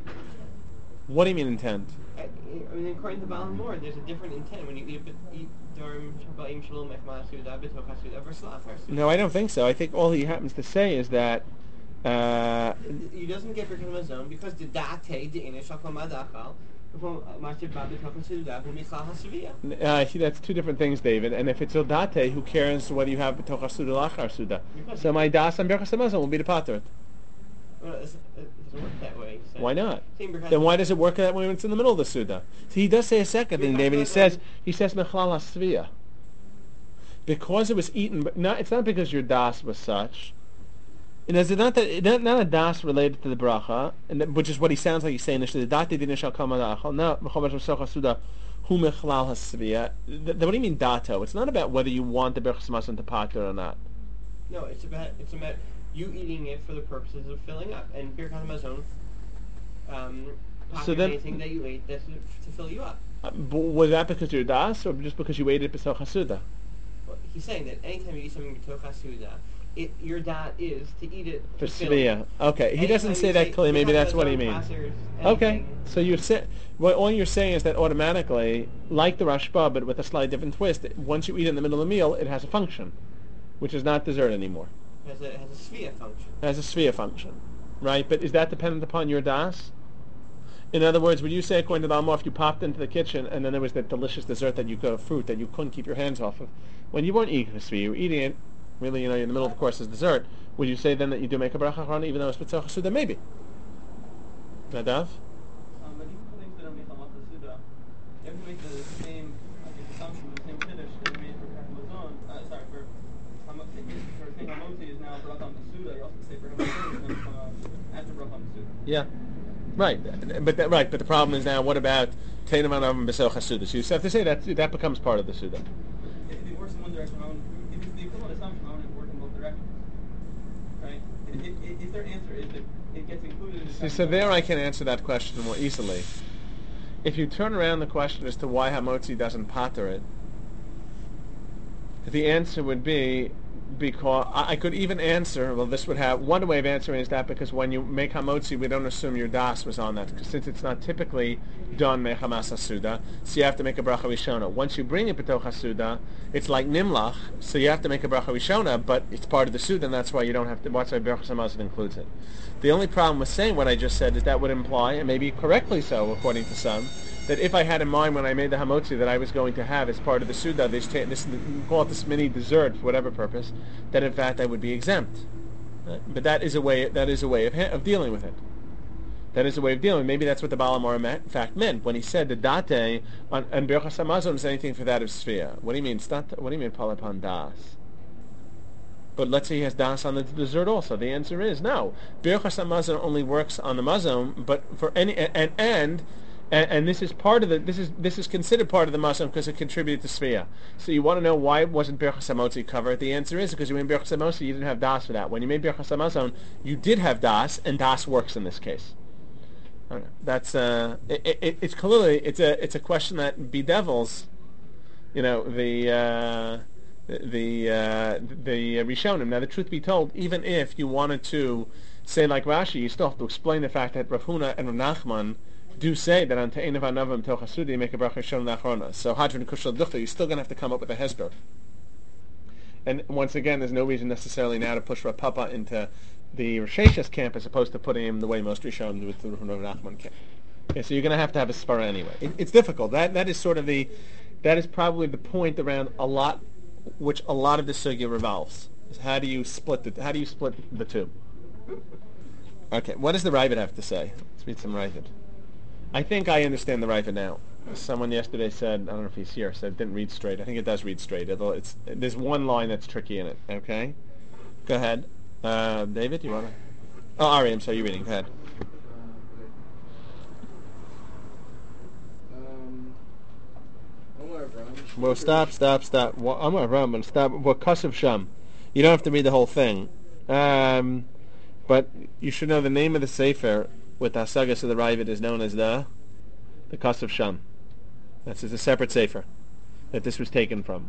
what do you mean intent? I, I mean, according to Balamor, there's a different intent when you eat eat during Shabbatim Shalom Echma Suda B'toch HaSuda versus Lachar Suda. No, I don't think so. I think all he happens to say is that. Uh, He doesn't get Birkat Hamazon because the date the inish hakol madachal from Mashiv Bab B'toch HaSuda who michal hasvia. uh, see, that's two different things, David. And if it's Odate, who cares whether you have B'toch HaSuda or Lachar Suda? So my das and Berchas Hamazon will be the pater. Well, it doesn't work that way. So. Why not? Same Birkat Then why does it work that way when it's in the middle of the Suda? See, he does say a second thing, David. He says, he says, Mechlal HaSvia. Because it was eaten, but not, it's not because your das was such. And is it not that not, not a das related to the bracha, and that, which is what he sounds like he's saying initially. The date din shall come adachal. No, mechomer socha suda hu mechlal hasvia. What do you mean dato? It's not about whether you want the berachas masan to pater or not. No, it's about it's about you eating it for the purposes of filling up, and Birkat Hamazon um, So then- anything that you ate that's to, to fill you up. Uh, b- was that because you're das, or just because you ate it b'soch hasuda? Well, he's saying that anytime you eat something B'toch HaSuda, it your dot is to eat it For to fill svia. Okay, he doesn't Anytime say you that clearly. Maybe Birkat that's what he Hamazon, means. passers, Okay, anything- so you say well, all you're saying is that automatically, like the Rashba, but with a slightly different twist, once you eat it in the middle of the meal, it has a function, which is not dessert anymore. has a has a sphere function. It has a sphere function, right? But is that dependent upon your das? In other words, would you say, according to the Alma, if you popped into the kitchen and then there was that delicious dessert that you could, fruit that you couldn't keep your hands off of, when you weren't eating the sphere, you were eating it, really, you know, in the middle of the course as dessert, would you say then that you do make a bracha achrona even though it's b'tzach hasuda? Maybe. Nadav? Um, but even for things that are made on the Suda, you have to make the same, like, assumption, the same kiddush that you made for Birkat Hamazon, uh, sorry, for Ham- for King Hamotzi Yeah. Right. But that, right. But the problem is now, what about Teinam Anavim B'Socha Suda? So you have to say that that becomes part of the Suda. If it works in one direction, I would, if it's the equivalent assumption, I would work in both directions. Right? If, if, if their answer is that it gets included in the See, so there I can answer that question more easily. If you turn around the question as to why Hamotzi doesn't pater it, the answer would be because I, I could even answer, well, this would have, one way of answering is that because when you make Hamotzi, we don't assume your das was on that, since it's not typically done mechamas hasuda, so you have to make a bracha rishona. Once you bring it b'toch hasuda, it's like nimlach, so you have to make a bracha rishona, but it's part of the suda, and that's why you don't have to, that's why Berachas Hamazon includes it. The only problem with saying what I just said is that would imply, and maybe correctly so, according to some, that if I had in mind when I made the hamotzi that I was going to have as part of the suda, this, this call it this mini dessert for whatever purpose, that in fact I would be exempt. Right? But that is a way. That is a way of of dealing with it. That is a way of dealing. Maybe that's what the Baal HaMaor in fact meant when he said the date on and Berachas Hamazon is anything for that of Sfia. What do you mean? It's not, what do you mean palapon das? But let's say he has das on the dessert also. The answer is no. Berachas Hamazon only works on the mazon, but for any and and. And, and this is part of the. This is this is considered part of the masam because it contributed to Sfia. So you want to know why wasn't Berachas Hamotzi covered? The answer is because you made Berachas Hamotzi, you didn't have das for that. When you made Berachas Hamazon, you did have das, and das works in this case. Okay. That's uh, it, it, it's clearly it's a it's a question that bedevils, you know, the uh, the uh, the Rishonim. Now, the truth be told, even if you wanted to say like Rashi, you still have to explain the fact that Rav Huna and Rav Nachman do say that on Te'enav Anavim Toch HaSuda you make a bracha Rishon Nachrona. So Hadron Kushal Duchta, you're still going to have to come up with a hesper. And once again, there's no reason necessarily now to push Rav Papa into the Rishesh's camp as opposed to putting him the way most Rishon do with the Rav Nachman camp. Okay, so you're going to have to have a spara anyway. It, it's difficult. That that is sort of the, that is probably the point around a lot, which a lot of the sugya revolves. Is how do you split the how do you split the two? Okay, what does the Ravid have to say? Let's read some Ravid. I think I understand the Ravid now. Someone yesterday said, I don't know if he's here, said it didn't read straight. I think it does read straight. Although it's there's one line that's tricky in it. Okay, go ahead, uh, David. You want to? Oh, Ari, I'm sorry, you're reading. Go ahead. Um, well, stop, stop, stop. Well, I'm gonna run, but stop. What Kasav Sham? You don't have to read the whole thing, um, but you should know the name of the sefer with the Hasagas of the Ravid is known as the the Kasav Sham. That's a separate sefer that this was taken from.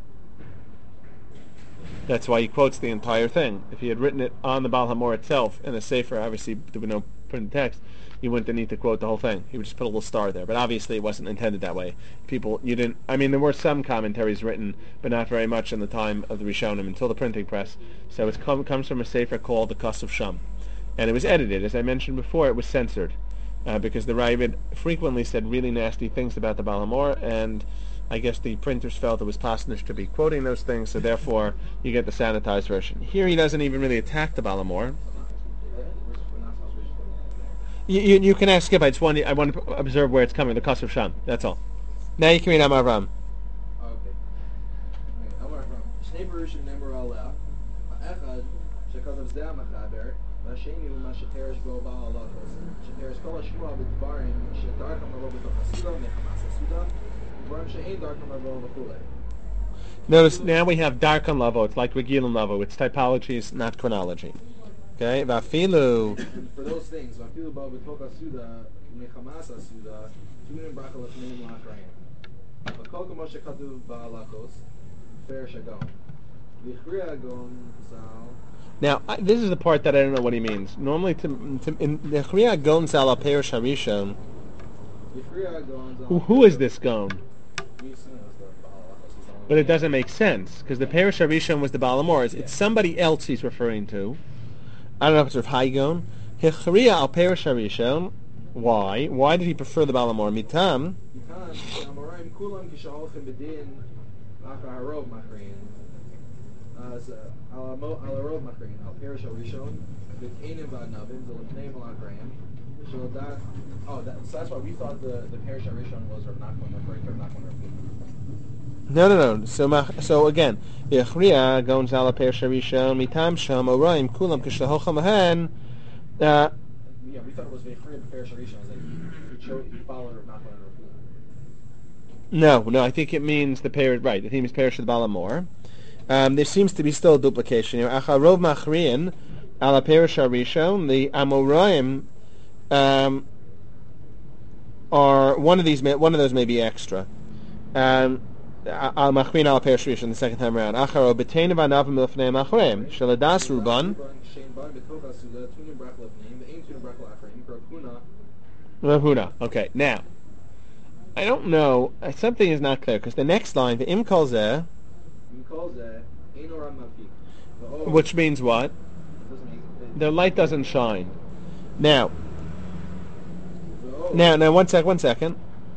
That's why he quotes the entire thing. If he had written it on the Baal HaMaor itself in a sefer, obviously there would no printed text, you wouldn't need to quote the whole thing. He would just put a little star there. But obviously it wasn't intended that way. People, you didn't. I mean, there were some commentaries written, but not very much in the time of the Rishonim until the printing press. So it com- comes from a sefer called the Kasav Sham. And it was edited, as I mentioned before. It was censored uh, because the Ravid frequently said really nasty things about the Baal HaMaor, and I guess the printers felt it was pasnish to be quoting those things, so therefore you get the sanitized version. Here he doesn't even really attack the Baal HaMaor. You, you, you can ask Skip. I just want to, I want to observe where it's coming. The Kasav Sham. That's all. Now you can read Amar Avram. Okay. Amar Avram. Shnei Perushim Nemar Aleh. Ha'echad shekadav zeh ha'mechaber. והשני הוא מה שפרש בו בעל הלכות, שפרש כל השמוע בדברים שדרכם לבוא בתוך הסודה, מחמאס הסודה, דברים שאין דרכם לבוא וכולי. Notice now we have Darkon Lavo. It's like Regilin Lavo. It's typology, it's not chronology. Okay, Vafilu. For those things, Vafilu ba'u b'toch hasuda, מחמאס הסודה, תמינים ברכה לפניהם לאחראים. וכל כמו שכתוב בהלכות, פרש הגאון. והכריע הגאון ז"ל. Now, I, this is the part that I don't know what he means. Normally, to, to, in the Chriya Gon Zal al Perish Harishon, who, who is this Gon? But it doesn't make sense, because the Perish Harishon was the Baal HaMaor. It's somebody else he's referring to. I don't know if it's Rav Hai Gon. Chriya al Perish Harishon, why? Why did he prefer the Baal HaMaor? Mitam. על הרוב מכרין, על פרש הראשון, ותאינים והענבים, זה לפני מלאכריהם, שלדעת, oh, that, so that's why we thought the, the parish Harishon was Rav Nachman, referring to Rav Nachman Rav Huna. No, no, no. So, so again, Yechriya goes ala parish Harishon, mitam sham oraim kulam kishlahocha mahan. Yeah, we thought it was Vechrim Beferish Harishon, that he, he, chose, he followed Rav Nachman and Rav Huna. No, no, I think it means the parish, right, the theme is parish of the Balamor. Um, there seems to be still a duplication here. Acharov Machriin, ala parish Harishon, the Amoraim, um, are, one of these, one of those may be extra. Um, Al Machriin ala parish Harishon, the second time around. Acharov B'tein Vanav Milfnei Machriim, Shaladas Ruban, Rav Huna. Okay, now, I don't know, uh, something is not clear, because the next line, the Im Kol Zeh, which means what? The light doesn't shine. Now, now, now, one sec, one second.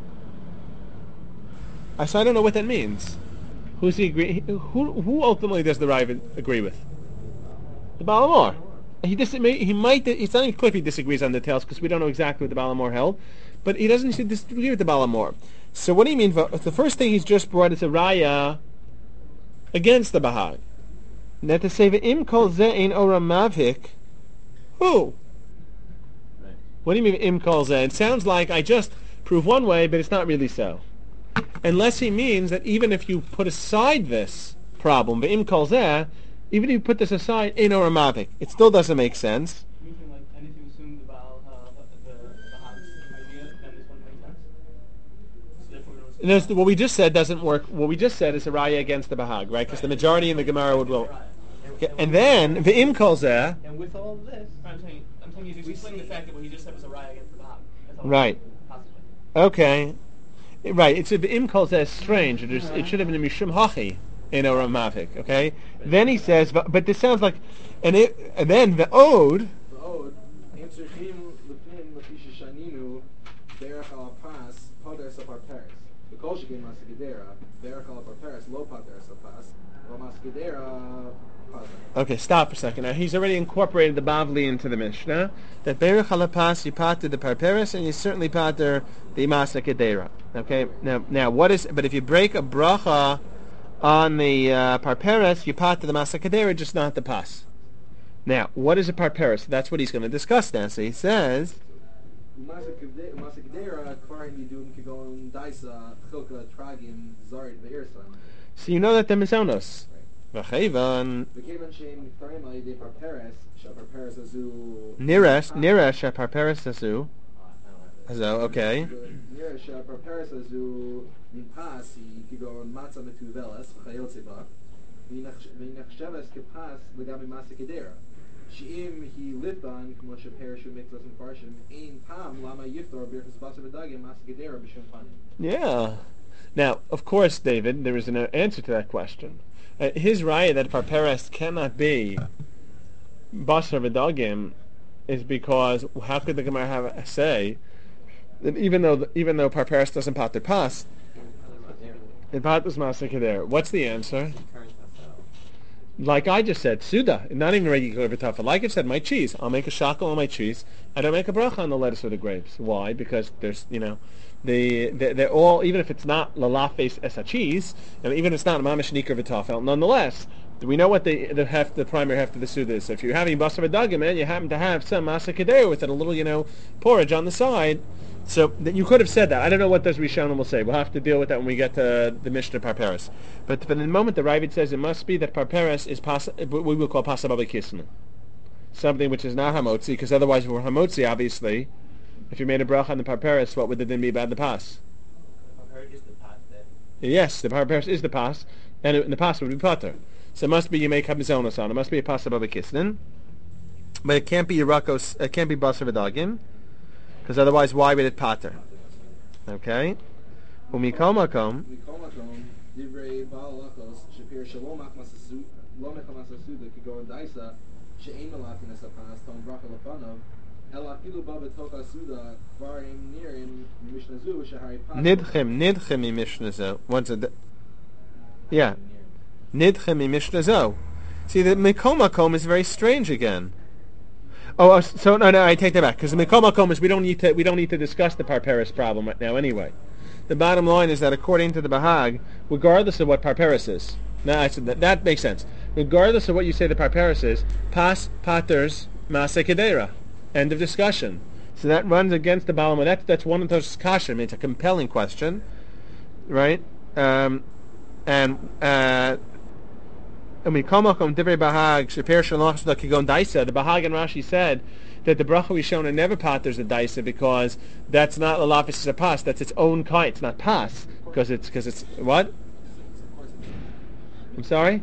I so I don't know what that means. Who's he agree? Who who ultimately does the Rav agree with? The Balamor. He dis- he might. It's not even clear if he disagrees on details because we don't know exactly what the Balamor held, but he doesn't disagree with the Balamor. So what do you mean? The first thing he's just brought is a raya against the Bahag. Now to say Im Kol Zeh Ein Ora Mavik, who? Right. What do you mean Im Kol Zeh? It sounds like I just prove one way, but it's not really so. Unless he means that even if you put aside this problem, the Im Kol Zeh, even if you put this aside, Ein Ora Mavik, it still doesn't make sense. You mean like, and if you assume the Baal, uh, the the Bahag's idea, then this one makes sense. So therefore, we don't No, what we just said doesn't work. What we just said is a raya against the Bahag, right? Because the majority in the Gemara would will. Okay, and then the Im Kol Zeh. And with all of this, I'm saying, I'm saying he's explaining the fact that what he just said was a raya against the Bahag. That's all. Right. Possibly. Okay. Right. It's the Im Kol Zeh is strange. It, is, it should have been a Mishum Hachi in Ora Mavik. Okay. Then he says, but, but this sounds like, and it, and then the Ode. The Ode. Answer him l'pnim l'fisha shaninu derech al pas pader sapar paris. The kol shegin masigedera derech al paris lo pader sapas lo masigedera. Okay, stop for a second. Now he's already incorporated the Bavli into the Mishnah. That Berech Halapas you pater the Parperis and you certainly pater the Masa Kedera. Okay, now now what is? But if you break a bracha on the uh, Parperis, you pater the Masa Kedera, just not the Pas. Now, what is a Parperis? That's what he's going to discuss now. So he says. Masa Kedera kvarim yidum kigon daisa chilka tragim zarid ve'irsan. So you know that the Mizonos. V'chayvan. Niresh, Niresh, Parperes Azu. Azu, okay. Niresh, Parperes Azu, Nipas, Kigon Matza Metuvelas, Chayotzeba, Vinachshavas Kipas, Legami Masa Kedera. Sheim he lived on Moshe Perishu Miklas and Farshim, Ein Pam, Lama Yiftor, Birchas Basa Vedagim, Masa Kedera, B'Shem Panim. Yeah. Now, of course, David, there is an answer to that question. Uh, his raya that Parperes cannot be Basar V'Dagim is because how could the Gemara have a say that even though the, even though Parperes doesn't pater pas, it paters Masa Kedera. What's the answer? Like I just said, Suda, not even regular v'tafa. Like I said, my cheese. I'll make a shackle on my cheese. I don't make a bracha on the lettuce or the grapes. Why? Because there's, you know, the they're all, even if it's not lalafes es a cheese, and even if it's not mamish nikar v'tafel, nonetheless, do we know what the the heft, the primary heft of the Suda is? So if you're having basar v'dagim, man, you happen to have some masa kedera with it, a little, you know, porridge on the side. So that you could have said that. I don't know what those Rishonim will say. We'll have to deal with that when we get to the Mishnah Parperes. But for the moment, the Ravid says it must be that Parperes is pas, what we will call Pasa Baba Kisna. Something which is not Hamotzi, because otherwise if it were Hamotzi, obviously, if you made a bracha on the Parperes, what would the din be about the Pas? Parperes is the pas then. Yes, the Parperes is the Pas, and, it, and the Pas would be Pater. So it must be you make Hamizonos on. It must be a Pasa Baba Kisna. But it can't be Yerakos, it can't be Basar V'Dagim. Because otherwise, why would it pater? Okay. Umikol makom. Divrei Baal Lakos Shapir Shalom Achmasasu Lo Mechamasasu that could go in Daisa She'ein Malakin Esapas Tom Bracha Lafanov El Afilu Baba Toka Suda Kvarim Nirim Mishnazu Shahari Pater Nidchem Nidchem Mishnazu. What's it? Yeah. Nidchem Mishnazu. See, the Mikol makom is very strange again. Oh, so no, no, I take that back because the Mikol makom is we don't need to we don't need to discuss the Parperes problem right now anyway. The bottom line is that according to the Bahag, regardless of what Parperes is, now I said that, that makes sense. Regardless of what you say the Parperes is, pas paters masa kedera. End of discussion. So that runs against the Baal Hamor. That's, that's one of those kasha. I mean, it's a compelling question, right? Um, and uh, I mean, Kamakom Divrei Bahag Shapir Shalach Suda Kigon Daisa. The Bahag and Rashi said that the bracha Rishona never patters the Daisa because that's not a lafis a pas. That's its own kind. It's not pas because it's because it's what? I'm sorry.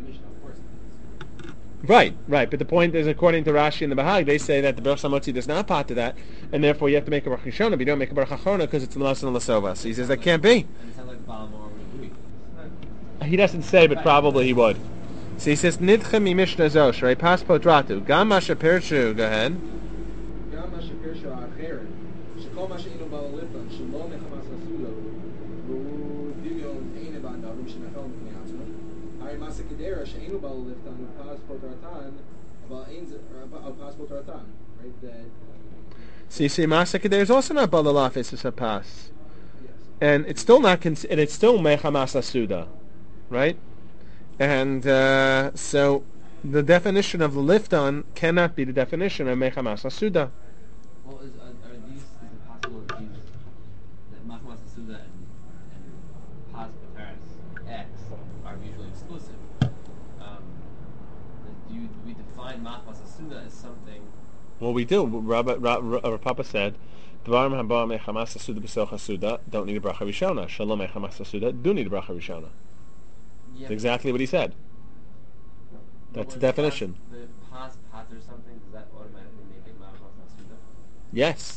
Right, right. But the point is, according to Rashi and the Bahag, they say that the bracha Samotzi does not patter that, and therefore you have to make a bracha Rishona, but you don't make a bracha Chona because it's l'masan and l'sova. So he says that can't be. And it sounds like the Baal Hamor would agree. He doesn't say, but probably he would. So he says, Nidcha mi Mishnah Zosh, right? Pas potratu. Gam masha pirshu, go ahead. גם מה שפרשו האחרת, שכל מה שאינו בעל ליפתן, שלא מחמס הסודו, והוא דמיון אין בענבים שנפל מפני עצמו, הרי מסה קדרה שאינו בעל ליפתן הוא פס פוטרתן, אבל אין זה, אבל פס פוטרתן, right? That, So you see, Masaka, there's also not Balalafis as a pas. yes. And it's still not, cons- and it's still Mechamas Asuda, right? And uh, so the definition of the lifton cannot be the definition of Mechamas Asuda. Well, is, are, are these, is it possible that these, that Machmas Asuda and, and Pas Pateris X are mutually exclusive? Um, do, you, do we define Machmas Asuda as something? Well, we do. Rabbi, Rabbi Papa said, Dvarim haba Mechamas Asuda b'soch Asuda, don't need a bracha Rishona. Shalom Mechamas Asuda, do need a bracha Rishona. Yeah, That's exactly what he said. but That's the when definition. Pas, the Pas Pater something, does that automatically make it Machmas Asuda? Yes.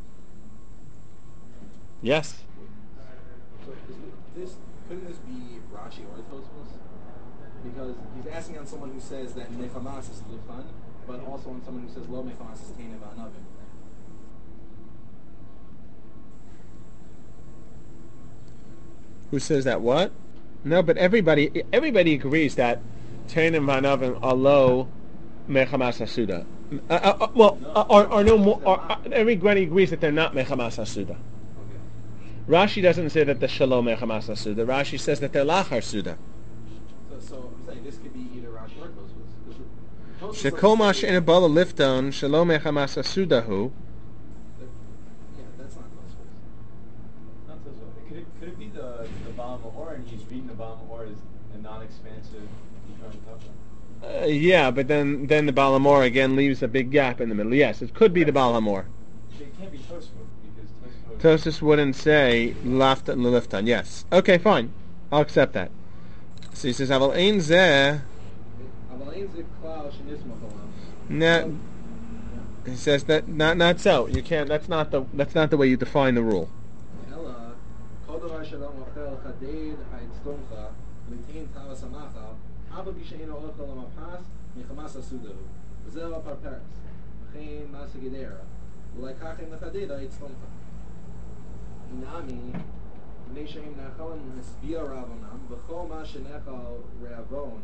Yes. So is this, couldn't this be Rashi or Tosfos? Because he's asking on someone who says that Mechamas is liftan, but also on someone who says lo Mechamas is Tenev Anavim. Who says that what? No, but everybody everybody agrees that Tainim Vanavim are low Mechamas Asuda. Uh, uh, uh, well, uh, are, are no more. Are, uh, everybody agrees that they're not Mechamas Asuda. Okay. Rashi doesn't say that the Shalom Mechamas Asuda. Rashi says that they're Lachar Suda. So, so I'm saying this could be either Rashi or Tosfos. Shekol Mash in a bala lifton Shalom Mechamas Asudahu. Yeah, that's not Tosfos. Not so so. Could it, could it be the the Baal Hamor and he's reading the Baal Hamor as a non-expansive Yikar Tava? Uh, yeah, but then then the Baal Hamor again leaves a big gap in the middle. Yes, it could be the Baal Hamor. It can't be Tosfos because Tosfos. Tosis wouldn't say lafta and liftan. Yes. Okay, fine. I'll accept that. So he says, "Aval ein zeh." אבל אין זה כלל שנסמך עליו. No, he says that not not so. You can't. That's not the that's not the way you define the rule. אלא כל דבר שאדם אוכל לחדד האצטומך ולתהין תאווה שמחה אף על פי שאינו אוכל למפס מחמס הסודו וזהו הפרפרס וכן מעשה גדרה ולקח אם לחדד האצטומך נעמי בני שהם נאכלם הסביע רעבונם וכל מה שנאכל רעבון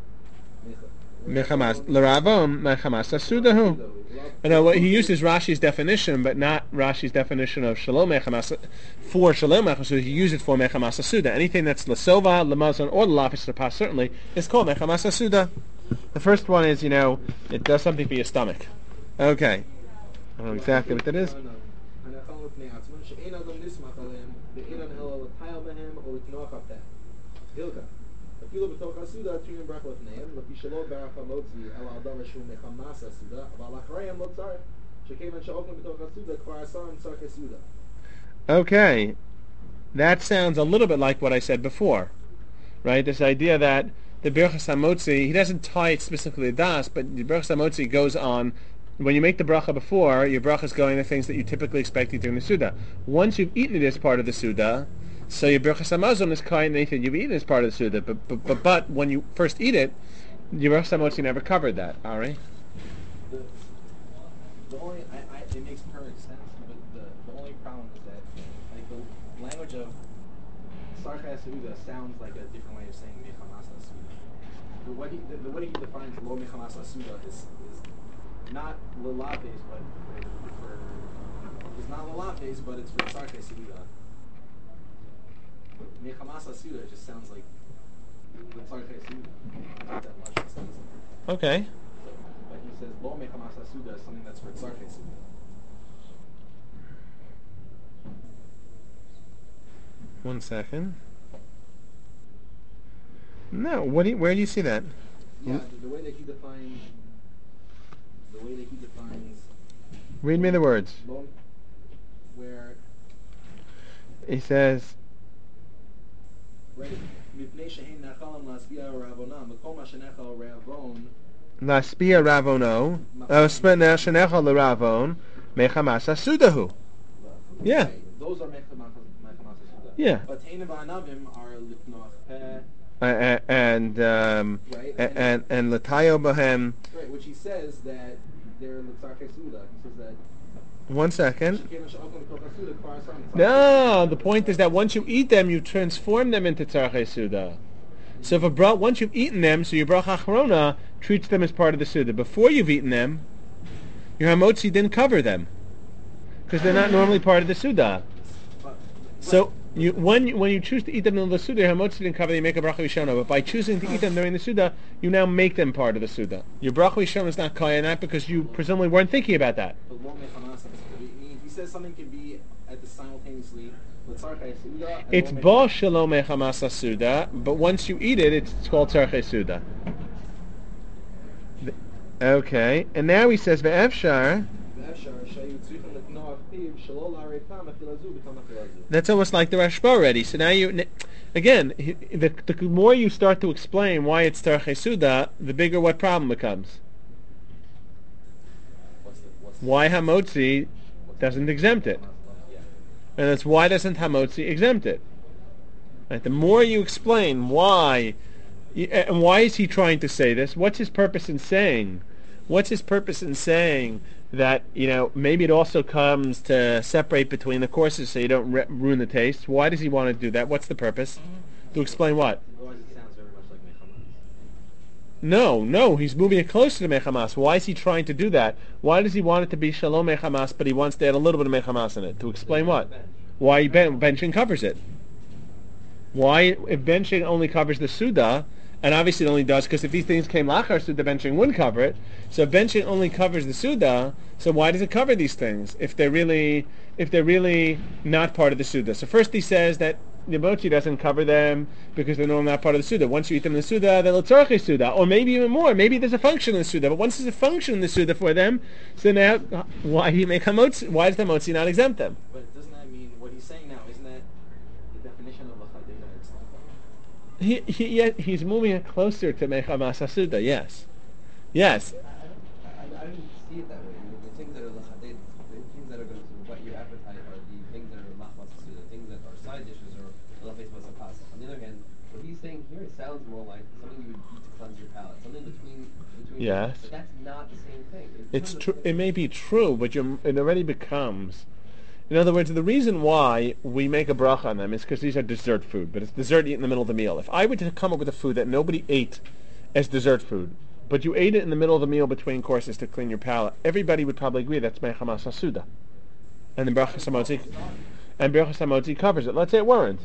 Mechamas l'ravon mechamas asudahu. No, well, he uses Rashi's definition, but not Rashi's definition of shalom mechamas for shalom mechamas. So he used it for mechamas asuda. Anything that's lasova, lamazon, or lafis lepas certainly is called mechamas asuda. The first one is, you know, it does something for your stomach. Okay, I don't know exactly what that is. הנאכל לפני עצמם שאין אדם נסמך עליהם ואין אלא לטייל בהם או לתנוח על זה. הילקה אפילו בתוך הסעודה תרימים ברכה לפניהם, לפי שלא ברך המוציא על האדם שהוא מחמס הסעודה, אבל אחריהם לא צריך, שכיוון שאוכלים בתוך הסעודה כבר עשה הם צריך הסעודה. Okay, that sounds a little bit like what I said before, right? This idea that the Birchas HaMotzi, he doesn't tie it specifically to Das, but the Birchas HaMotzi goes on, when you make the bracha before, your bracha is going to things that you typically expect during the Suda. Once you've eaten it as part of the Suda, so your Birchas HaMazon is kind anything you've eaten as part of the Suda, but, but, but, but when you first eat it, your Birchas HaMotzi never covered that, Ari? The, the only, I, I, it makes perfect sense, but the, the only problem is that, like, the language of Sarcha Suda sounds like a different way of saying Mechamas Suda. The way he, the, the way he defines Lo Mechamas Suda is, is not Lalafes, but for, it's not Lalafes, but it's for Sarcha Suda. Mechamas Suda just sounds like the Sarcha Suda. Not that much sense. Okay. Like he says, Lo Mechamas Suda is something that's for Sarcha Suda. One second. No, what do you, where do you see that? Yeah, the, the way that he defines, the way that he defines, Read me the words. lo- where, He says, right, mipnei she'ein nechalim lasbiya ravonam, v'kol ma shenechal ravon, Laspia ravono, Ospena shenecha leravon, mechamas asudahu. Yeah. right, those are mechamas asuda. Yeah. But teinem v'anavim are lifnoch peh, Uh, uh, and um, Right, a- and- and and latayo bahem. right, which he says that they're litzarchei suda. He says that. One second. shekein she'okom l'kol chasuda kvar asar mitzarchei No, the point is that once you eat them, you transform them into tzarchei suda. So if a bra- once you've eaten them, so your bracha achrona treats them as part of the suda. Before you've eaten them, your hamotzi didn't cover them because they're not normally part of the suda. But- So you, when you, when you choose to eat them in the suda, your hamotzi didn't cover them. You make a bracha rishona. But by choosing to eat them during the suda, you now make them part of the suda. Your bracha rishona is not kaya, not because you presumably weren't thinking about that. But lo mechamas, he he says something can be at the simultaneously litzarchei suda. and It's lo bo shalom mechamas suda, but once you eat it, it's called tzarchei suda. Th- Okay, and now he says ve'efshar. mechamas she'yu tzrichen l'knoach piv shelo la'arei tam afilazu b'tam afilazu. That's almost like the Rashba already. So now you, n- again, he- the, the more you start to explain why it's tzarchei suda, the bigger what problem becomes. What's the, what's the, Why hamotzi doesn't exempt it, yeah. and that's why doesn't hamotzi exempt it. Right? The more you explain why, y- and why is he trying to say this? What's his purpose in saying? What's his purpose in saying that, you know, maybe it also comes to separate between the courses so you don't re- ruin the taste? Why does he want to do that? What's the purpose? To explain what? Otherwise it sounds very much like mechamas. No, no, he's moving it closer to Mechamas. Why is he trying to do that? Why does he want it to be Shalom Mechamas, but he wants to add a little bit of Mechamas in it? To explain what? Why ben- benching covers it. Why, if benching only covers the Suda, and obviously it only does, because if these things came Lachar Suda, benching wouldn't cover it. So if benching only covers the Suda, so why does it cover these things if they're really, if they're really not part of the Suda? So first he says that the mochi doesn't cover them because they're normally not part of the Suda. Once you eat them in the Suda, they're L'tzarchei Suda. Or maybe even more. Maybe there's a function in the Suda. But once there's a function in the Suda for them, so now, uh, why do you make hamotzi? Why does the hamotzi not exempt them? But doesn't that mean what he's saying now? Isn't that the definition of a chadena itself? He, he, yeah, he's moving it closer to Mechamas Suda, yes. Yes. I, I didn't see it that way. I mean, the things that are lachaded, the things that are going to whet your appetite are the things that are machmas, the things that are side dishes or lafes masapas. On the other hand, what he's saying here, it sounds more like something you would eat to cleanse your palate, something between between. Yes. But that's not the same thing. In It's terms true. of- It may be true, but you're, it already becomes. In other words, the reason why we make a bracha on them is because these are dessert food, but it's dessert eaten in the middle of the meal. If I were to come up with a food that nobody ate as dessert food, but you ate it in the middle of the meal between courses to clean your palate, everybody would probably agree that's mechamas hasuda, and the bracha samotzi, and bracha samotzi covers it. Let's say it weren't.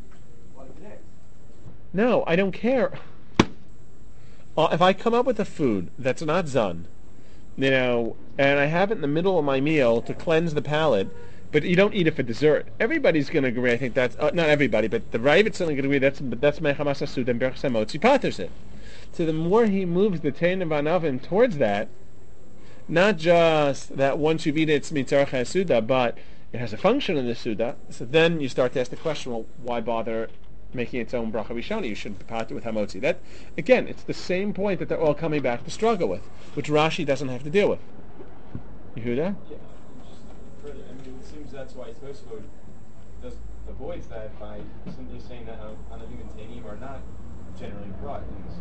No, I don't care. Uh, if I come up with a food that's not zun, you know, and I have it in the middle of my meal to cleanse the palate, but you don't eat it for dessert, everybody's going to agree. I think that's uh, not everybody, but the Rav is certainly going to agree. That's but that's mechamas hasuda and bracha samotzi patters it. So the more he moves the tein of anavim towards that, not just that once you've eaten it, it's mitzarchei suda, but it has a function in the suda. So then you start to ask the question: well, why bother making its own bracha rishona? You should part it with hamotzi. That again, it's the same point that they're all coming back to struggle with, which Rashi doesn't have to deal with. Yehuda? Yeah, just further, I mean, it seems that's why Tosfot does avoids that by simply saying that anavim and tainim are not generally brought in this.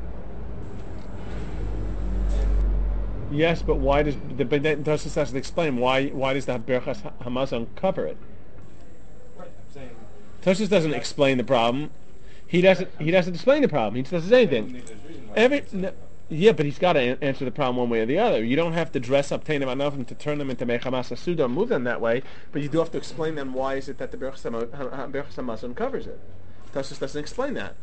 And Yes, but why does the but that doesn't doesn't explain why why does the berachas hamazon cover it? right, I'm saying Tosfos doesn't explain the problem. He doesn't. He doesn't explain the problem. He doesn't say I don't anything. think there's reason why Every he would say no, that. yeah, but he's got to an- answer the problem one way or the other. You don't have to dress up Tainim Anavim to turn them into Mechamas Suda and move them that way, but you do have to explain them why is it that the Berachas Hamazon covers it. Tosfos doesn't explain that.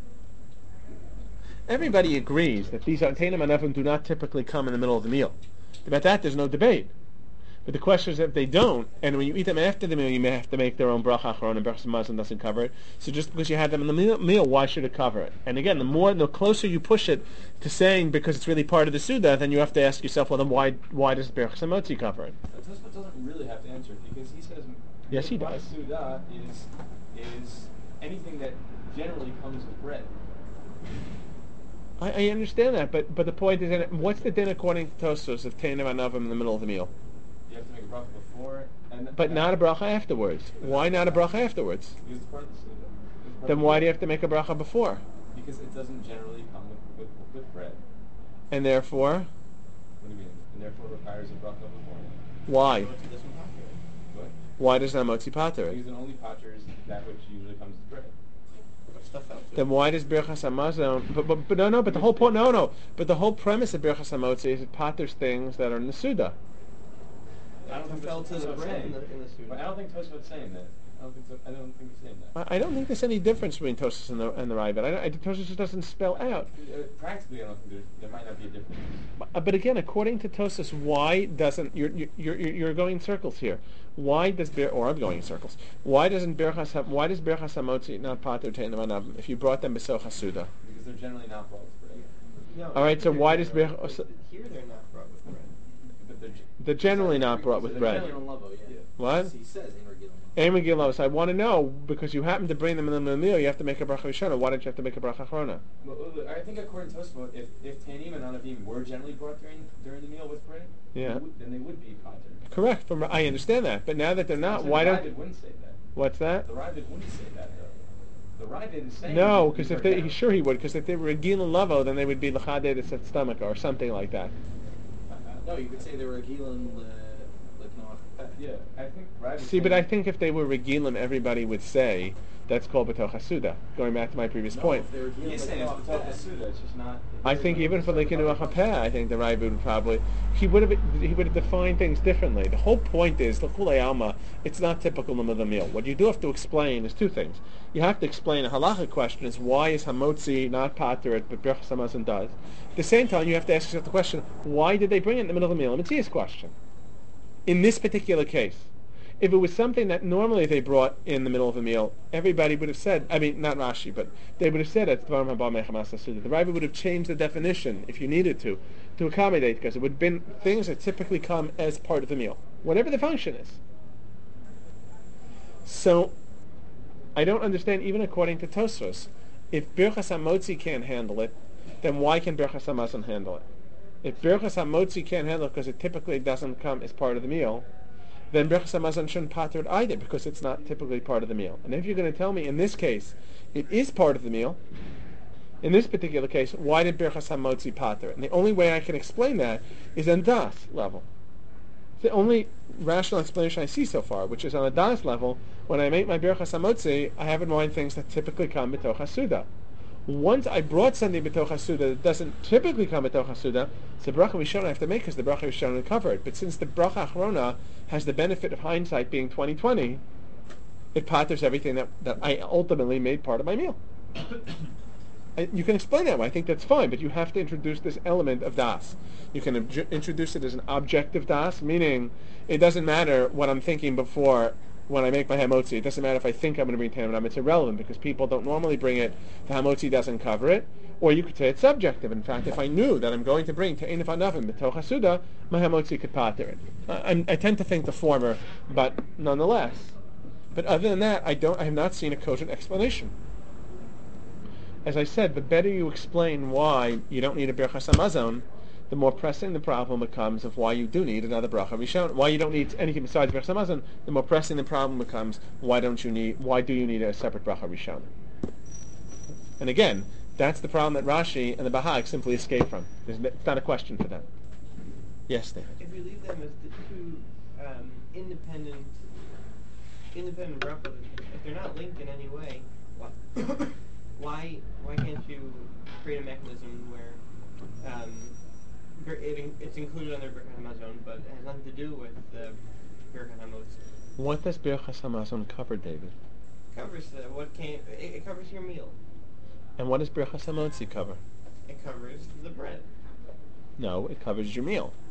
Everybody agrees that these Tainim Anavim do not typically come in the middle of the meal. About that, there's no debate. But the question is if they don't, and when you eat them after the meal, you may have to make their own bracha achron, and Birchas Hamazon doesn't cover it. So just because you had them in the meal, meal, why should it cover it? And again, the more, the closer you push it to saying because it's really part of the Suda, then you have to ask yourself, well, then why, why does Birchas Hamotzi cover it? Tosfot doesn't really have to answer it because he says Yes, he does. Suda is is anything that generally comes with bread. I, I understand that, but but the point is, that what's the din according to Tosfos of Teinim Anavim in the middle of the meal? You have to make a bracha before, and But not a bracha afterwards. Why not a bracha afterwards? Because it's part of the Suda. It's part Then of why the- do you have to make a bracha before? Because it doesn't generally come with, with, with bread. And therefore, What do you mean? And therefore requires a bracha before. why? What's this one popular? What? Why does not Motzi pater it? Because it only paters that which usually comes with bread. What stuff else? Then why does Birchas Hamazon? But, but but no no. But the whole point no no. But the whole premise of Birchas Hamotzi is it paters things that are in the Suda. I don't think fell that's to the Tosfot's bread saying. in the, in the Suda. But I don't think Tosfot's saying that. I don't think so. I don't think he's saying that. I, I don't think there's any difference between Tosfos and the and the Ravid. I, don't- I Tosfos just doesn't spell out. Uh, practically, I don't think there, there might not be a difference. But, but again, according to Tosfos, why doesn't you're you're you're, you're going in circles here? Why does Bir or I'm going in circles? Why doesn't Birchas Ha- why does Birchas Hamotzi not pater Teinim Anavim if you brought them B'soch Suda? Because they're generally not brought with bread. No, All right, so here why they're does not- Birch- so- here they're not brought with bread. But they're, ge- They're generally not brought with They're bread. generally on levo, yeah. What? He says in Regillah. Ein Megillah. So I want to know because you happen to bring them in the middle of the meal, you have to make a bracha rishona. Why don't you have to make a bracha achrona? well, uh, I think according to Tosfot, if if Tanim and Anavim were generally brought during during the meal with bread, Yeah. they would, then they would be pater. Correct. From I understand that, but now that they're not, So why the don't? Ravid wouldn't say that. What's that? The Ravid wouldn't say that though. The Ravid is saying No, you because if are they, down. sure he would, because if they were a gilin levo, then they would be lechade the stomach or something like that. No, you could say they were a Gilin, uh, like no. Yeah, I think Ravid. See, but I think if they were regilim, everybody would say that's called b'toch hasuda. Going back to my previous point. He's saying it's the Torah Suda. It's just not. I think even for the Kinu Achapeh, I think the Ravid would probably he would have he would have defined things differently. The whole point is the Chulei Alma. It's not typical of the meal. What you do have to explain is two things. You have to explain a halachic question is why is Hamotzi not pater it, but Birchas Hamazon does. At the same time, you have to ask yourself the question: why did they bring it in the middle of the meal? A Matthias question. In this particular case, if it was something that normally they brought in the middle of a meal, everybody would have said, I mean, not Rashi, but they would have said it's Dvarim Haba Mechem Asa Suda. The Rabbi would have changed the definition, if you needed to, to accommodate, because it would have been things that typically come as part of the meal, whatever the function is. So, I don't understand, even according to Tosfos, if Birchas HaMotzi can't handle it, then why can Birchas HaMazon handle it? If Birchas HaMotzi can't handle it because it typically doesn't come as part of the meal, then Birchas Hamazon shouldn't pater it either because it's not typically part of the meal. And if you're going to tell me in this case it is part of the meal, in this particular case, why did Birchas Hamotzi pater it? And the only way I can explain that is on das level. It's the only rational explanation I see so far, which is on a das level. When I make my Birchas Hamotzi, I have in mind things that typically come b'toch hasuda. Once I brought something b'toch hasuda that doesn't typically come b'toch hasuda, it's the bracha rishona I have to make because the bracha rishona covered. But since the bracha achrona has the benefit of hindsight being twenty twenty, it paters everything that, that I ultimately made part of my meal. I, you can explain that way. I think that's fine, but you have to introduce this element of das. You can obj- introduce it as an objective das, meaning it doesn't matter what I'm thinking before when I make my hamotzi. It doesn't matter if I think I'm going to bring tanam. It's irrelevant because people don't normally bring it. The hamotzi doesn't cover it. Or you could say it's subjective. In fact, if I knew that I'm going to bring te'enif anavim b'toch hasuda, my hamotzi could pater it. I, I tend to think the former, but nonetheless. But other than that, I don't. I have not seen a cogent explanation. As I said, the better you explain why you don't need a Birchas Hamazon, the more pressing the problem becomes of why you do need another bracha rishon. Why you don't need anything besides Birchas Hamazon, the more pressing the problem becomes why don't you need? Why do you need a separate bracha rishon? And again, that's the problem that Rashi and the Bahag simply escape from. There's, it's not a question for them. Yes, David. If we leave them as the two um, independent, independent brachas, if they're not linked in any way, why, why, why can't you create a mechanism where um, it, it's included under Birchas Hamazon, but it has nothing to do with the Birchas Hamotzi? What does Birchas Hamazon cover, David? Covers the, what came. It, it covers your meal. And what does Birchas Hamotzi cover? It covers the bread. No, it covers your meal.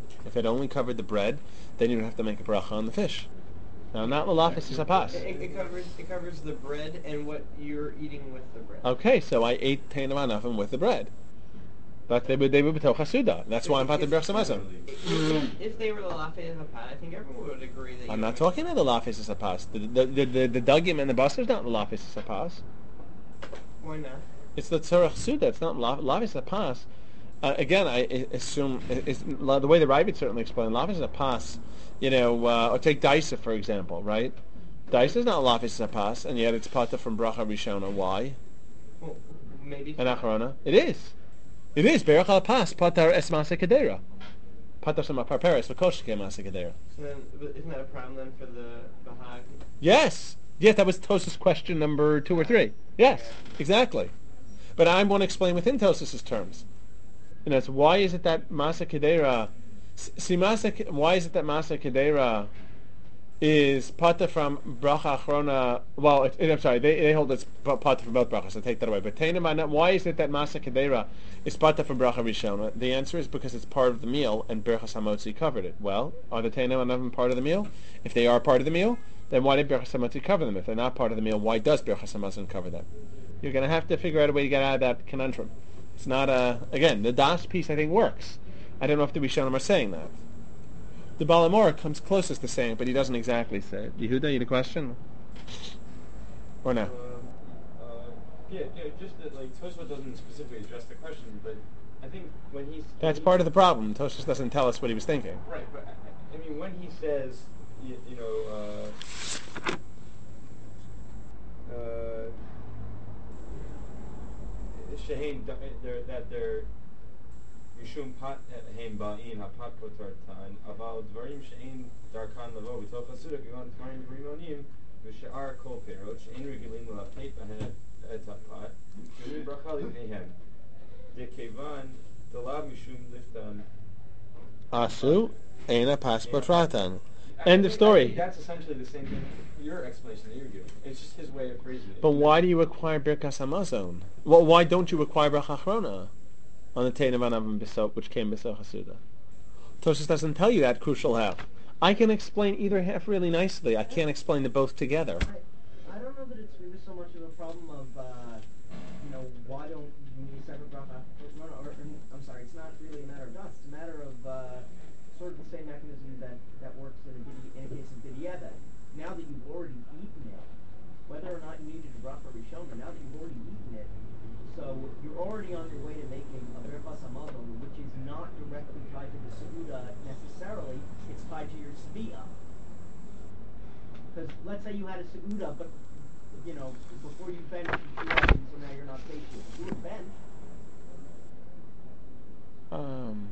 If it only covered the bread, then you would have to make a bracha on the fish. Now, not lalafis is a pas. It, it covers it covers the bread and what you're eating with the bread. Okay, so I ate teinem anafim with the bread. But they would they would b'toch hasuda. That's why I'm pater b'rach samazon. If, if they were the lafayette of I think everyone would agree that. I'm you not talking about the lafis is a pas. The the the, the, the dugim and the basar is not the lafis is a pas. Why not? It's the tzorach suda. It's not lafis is a pas. Uh, again, I I assume it's, the way the Ravid certainly explained lafis is a pas. You know, uh, or take daisa for example, right? Daisa is not lafis is a pas, and yet it's pater from bracha rishona. Why? Well, maybe. And achrona. It is. It is berach al pas patar es masa kedera. Patar sama parperes v'koshke masa kedera. So then, but isn't that a problem then for the Bahag? Yes. Yes, that was Tosas question number two or three. Yes, exactly. But I want to explain within Tosas's terms. You know, it's why is it that masa kedera? See, masa. Why is it that masa kedera is pata from bracha achrona? Well, it, it, I'm sorry, they, they hold it's pata from both brachas. So take that away. But teina, why is it that masa kedera is pata from bracha rishona? The answer is because it's part of the meal, and berachas hamotzi covered it. Well, are the teina anavim part of the meal? If they are part of the meal, then why did berachas hamotzi cover them? If they're not part of the meal, why does berachas hamotzi cover them? You're going to have to figure out a way to get out of that conundrum. It's not a again the das piece I think works. I don't know if the Rishonim are saying that. The Balamor comes closest to saying it, but he doesn't exactly say it. Yehuda, you had a question? Or no? Um, uh, yeah, yeah, just that, like, Tosfot doesn't specifically address the question, but I think when he's... That's when part he, of the problem. Tosfos doesn't tell us what he was thinking. Right, but, I, I mean, when he says, you, you know, uh... uh Shehein, that they're... Mishum pat heim ba'in hapat potartan aval dvarim she'ein darkan lavo v'toch hasuda givan dvarim rimonim v'she'ar kol perot she'ein regilim l'apet b'hen et hapat v'nu bracha l'vneihem dekevan delav mishum liftan Asu eina pas potratan. I End of think- I story. think that's essentially the same thing. Your explanation that you're giving. It's just his way of phrasing it. But why do you require Birkas Hamazon? Well, why don't you require Bracha Achrona on the Tein of Anavim B'So, which came B'So Hasuda? Tosfos doesn't tell you that crucial half. I can explain either half really nicely. I can't explain the both together. I, I don't know that it's really so much of a problem of, uh, you know, why don't you need a separate bracha? No, no, or, or, I'm sorry, it's not really a matter of dust. It's a matter of uh, sort of the same mechanism that, that works in a, bidi, in a case of B'di'evet. Now that you've already eaten it, whether or not you needed a bracha rishona, now that you've already eaten it, so you're already on your way to making a berachas hamazon, which is not directly tied to the seuda necessarily. It's tied to your tzviya. Because let's say you had a seuda, but you know before you benched, you threw up, and so now you're not tasting it. You were benched. Um,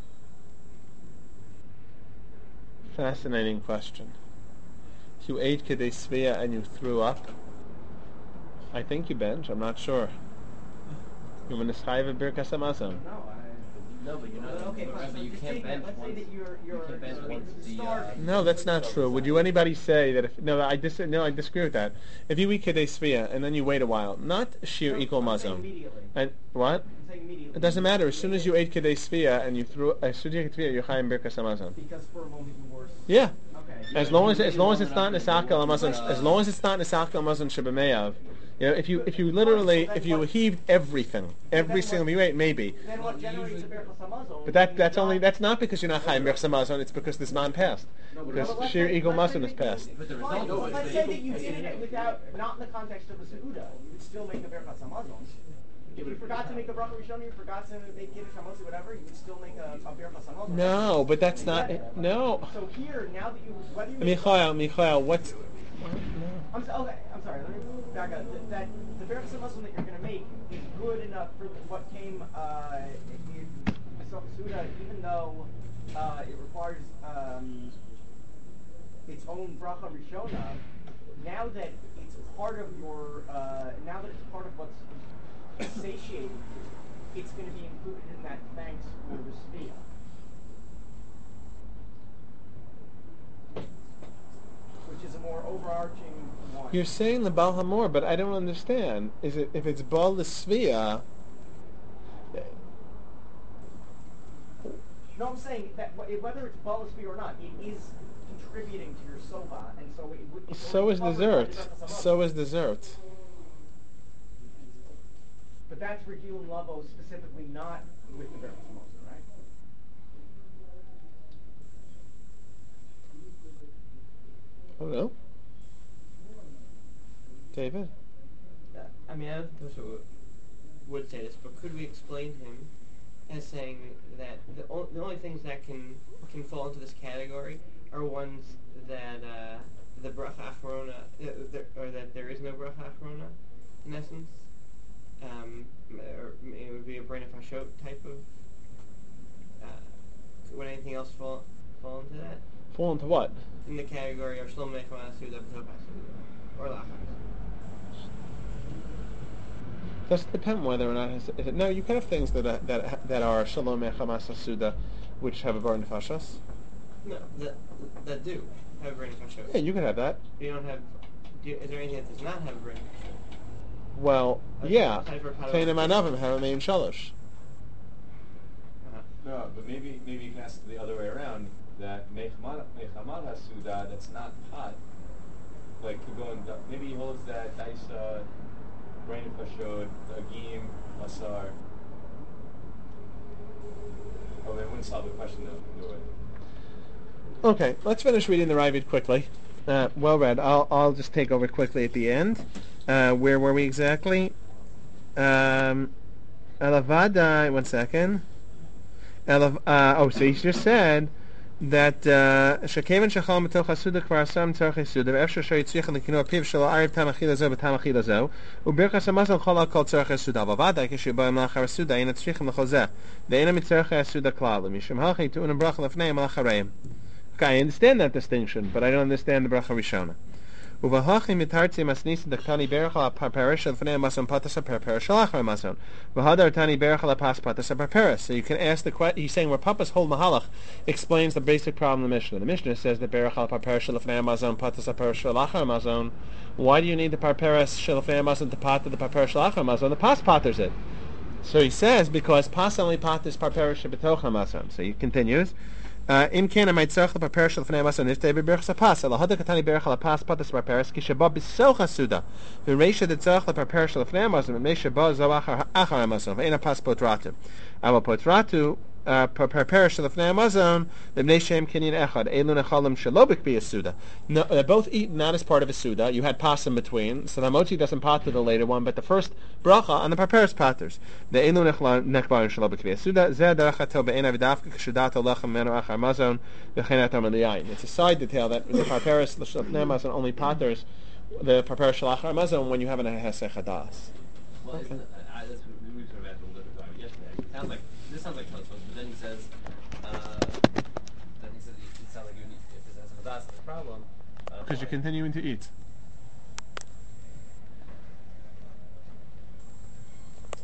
fascinating question. If you ate Kedei Svia and you threw up, I think you bench. I'm not sure. You want to schayv a Birkas Hamazon? No, I. No, but you're not. Well, okay, but fine. So you just can't take bench that. Let's once. say that you're you're, you can't bench you're once the. Uh, starving. No, that's not true. Would you anybody say that if no, I dis no, I disagree with that. If you eat Kedei Svia and then you wait a while, not shir No, equal I'm saying mazon, immediately. and what? I'm saying immediately. It doesn't matter. As soon as you ate Kedei Svia and you threw, as soon as you ate Svia, you're chayim Birkas Hamazon. Because for a moment you were. Yeah. Okay. As long as as long as it's not Nisakal Hamazon, as long as it's not Nisakal Hamazon Shebemeyav. You know, if you if you literally if you heaved everything, every single you ate, maybe. Then what generates a berachas hamazon? But that that's only that's not because you're not chayim Birkas Hamazon. It's because this man passed. Because But let's shir say- eagle let's mazon say is that you- passed. But the Fine, result but is let's that say you- that you did it without, not in the context of a seuda. You would still make a berachas hamazon. If you forgot to make a bracha rishon, you forgot to make kiddush hamotzi, whatever, you would still make a, a berachas hamazon. No, but that's not no. So here, now that you whether you make Michael, Michael, what's I'm so, okay. I'm sorry. Let me back up. That, that the berachas hamazon that you're going to make is good enough for what came uh, in Masach Suda, even though uh, it requires um, its own bracha rishona. Now that it's part of your, uh, now that it's part of what's satiating you, it's going to be included in that thanks for the svia. Which is a more overarching one. You're saying the Baal Hamor, but I don't understand. Is it if it's Baal L'Svia? No, I'm saying that wh- whether it's Balasvi or not, it is contributing to your soba, and so it would. it's So already is covered by dessert. the Berachas Hamazon. So is dessert. But that's Regilum Lavo specifically not with the Berachas Hamazon, right? I don't know. David? Uh, I mean, I don't think Tosha would, would say this, but could we explain him as saying that the, o- the only things that can can fall into this category are ones that uh, the bracha achrona, uh, there, or that there is no bracha achrona, in essence, um, or it would be a brain of hashot type of. Uh, would anything else fall fall into that? Fall into what? In the category of shlom nechama suda b'tov hasuda, or lachas. Doesn't depend whether or not it has, no, you can have things that are, that that are shalom echamas asuda, which have a bar nefashas. No, that that do have a brain of hashot. Yeah, you can have that. You don't have. Do you, is there anything that does not have a brain of hashot? Well, Like yeah. type of pattern. Teinim anavim have a main shalosh. Uh-huh. No, but maybe maybe you can ask it the other way around. That Mechamad Hasuda, that's not pot. Like could go in, maybe he holds that Daisa, Brain Pashod, Agim, Asar. Oh, that wouldn't solve the question though. Do it. Okay, let's finish reading the Ravid quickly. Uh, well read. I'll I'll just take over quickly at the end. Uh, where were we exactly? Um, Elavada. One second. Elav, uh, oh, so he just said that Shakevan Shachal Metoch Hasuda Kvar Asam Tzarchei Suda Ve'efshar Sharitzich Lekino Apiv Shelo Ariv Tam Achila Zo B'Tam Achila Zo U'Birchas Hamazon Chol Al Kol Tzarchei Suda Vavada Kishu Ba'im Lachar Suda Ein Tzrichim L'Chol Zeh Ve'ena Mitzarchei Suda Klal Mishum Halchi Tu'un Bracha Lefneim Alachareim. Okay, I understand that distinction, but I don't understand the Bracha Rishona. Uvahachi mitartzi masnisi daktani berachal parperish lefnei mason patas parperish alachar mason. Vahadar tani berachal pas patas parperish. So you can ask the question. He's saying where Papa's whole mahalach explains the basic problem of the Mishnah. The Mishnah says that berachal parperish lefnei mason patas parperish alachar mason. Why do you need the parperish lefnei mason to pat the parperish alachar mason? The pas patters it. So he says because pas only patas parperish betocha mason. So he continues. Im kana might tzarch the parperish lefnei mason if they be berachas pas. Elahada katani berachal pas patas parperish kishabah b'socha suda. V'reisha de tzarch the parperish lefnei mason v'meisha ba zo achar achar mason v'ena pas potratu. Ava potratu parperish lefnei mason v'mnei shem kinyan echad elun echalim shalobik be a suda. No, they're both eaten not as part of a suda. You had pas in between, so the motzi doesn't pater the later one, but the first bracha on the parperish paters. The elun nechbarim shalobik be a suda. Zeh derachato be'ena v'dafka k'shudato lechem menu achar mazon v'chenet amar liyayin. It's a side detail that the parperish lefnei mason only paters the parperish lachar mazon when you have an hesech hadas. Well, Okay. okay. I, I, this, we sort of asked a little bit about it yesterday. It sounds like this sounds like Tosfos, but then he says, uh, then he says it sounds like you need if this has a hadas, it's a problem. Uh, Because you're why? continuing to eat.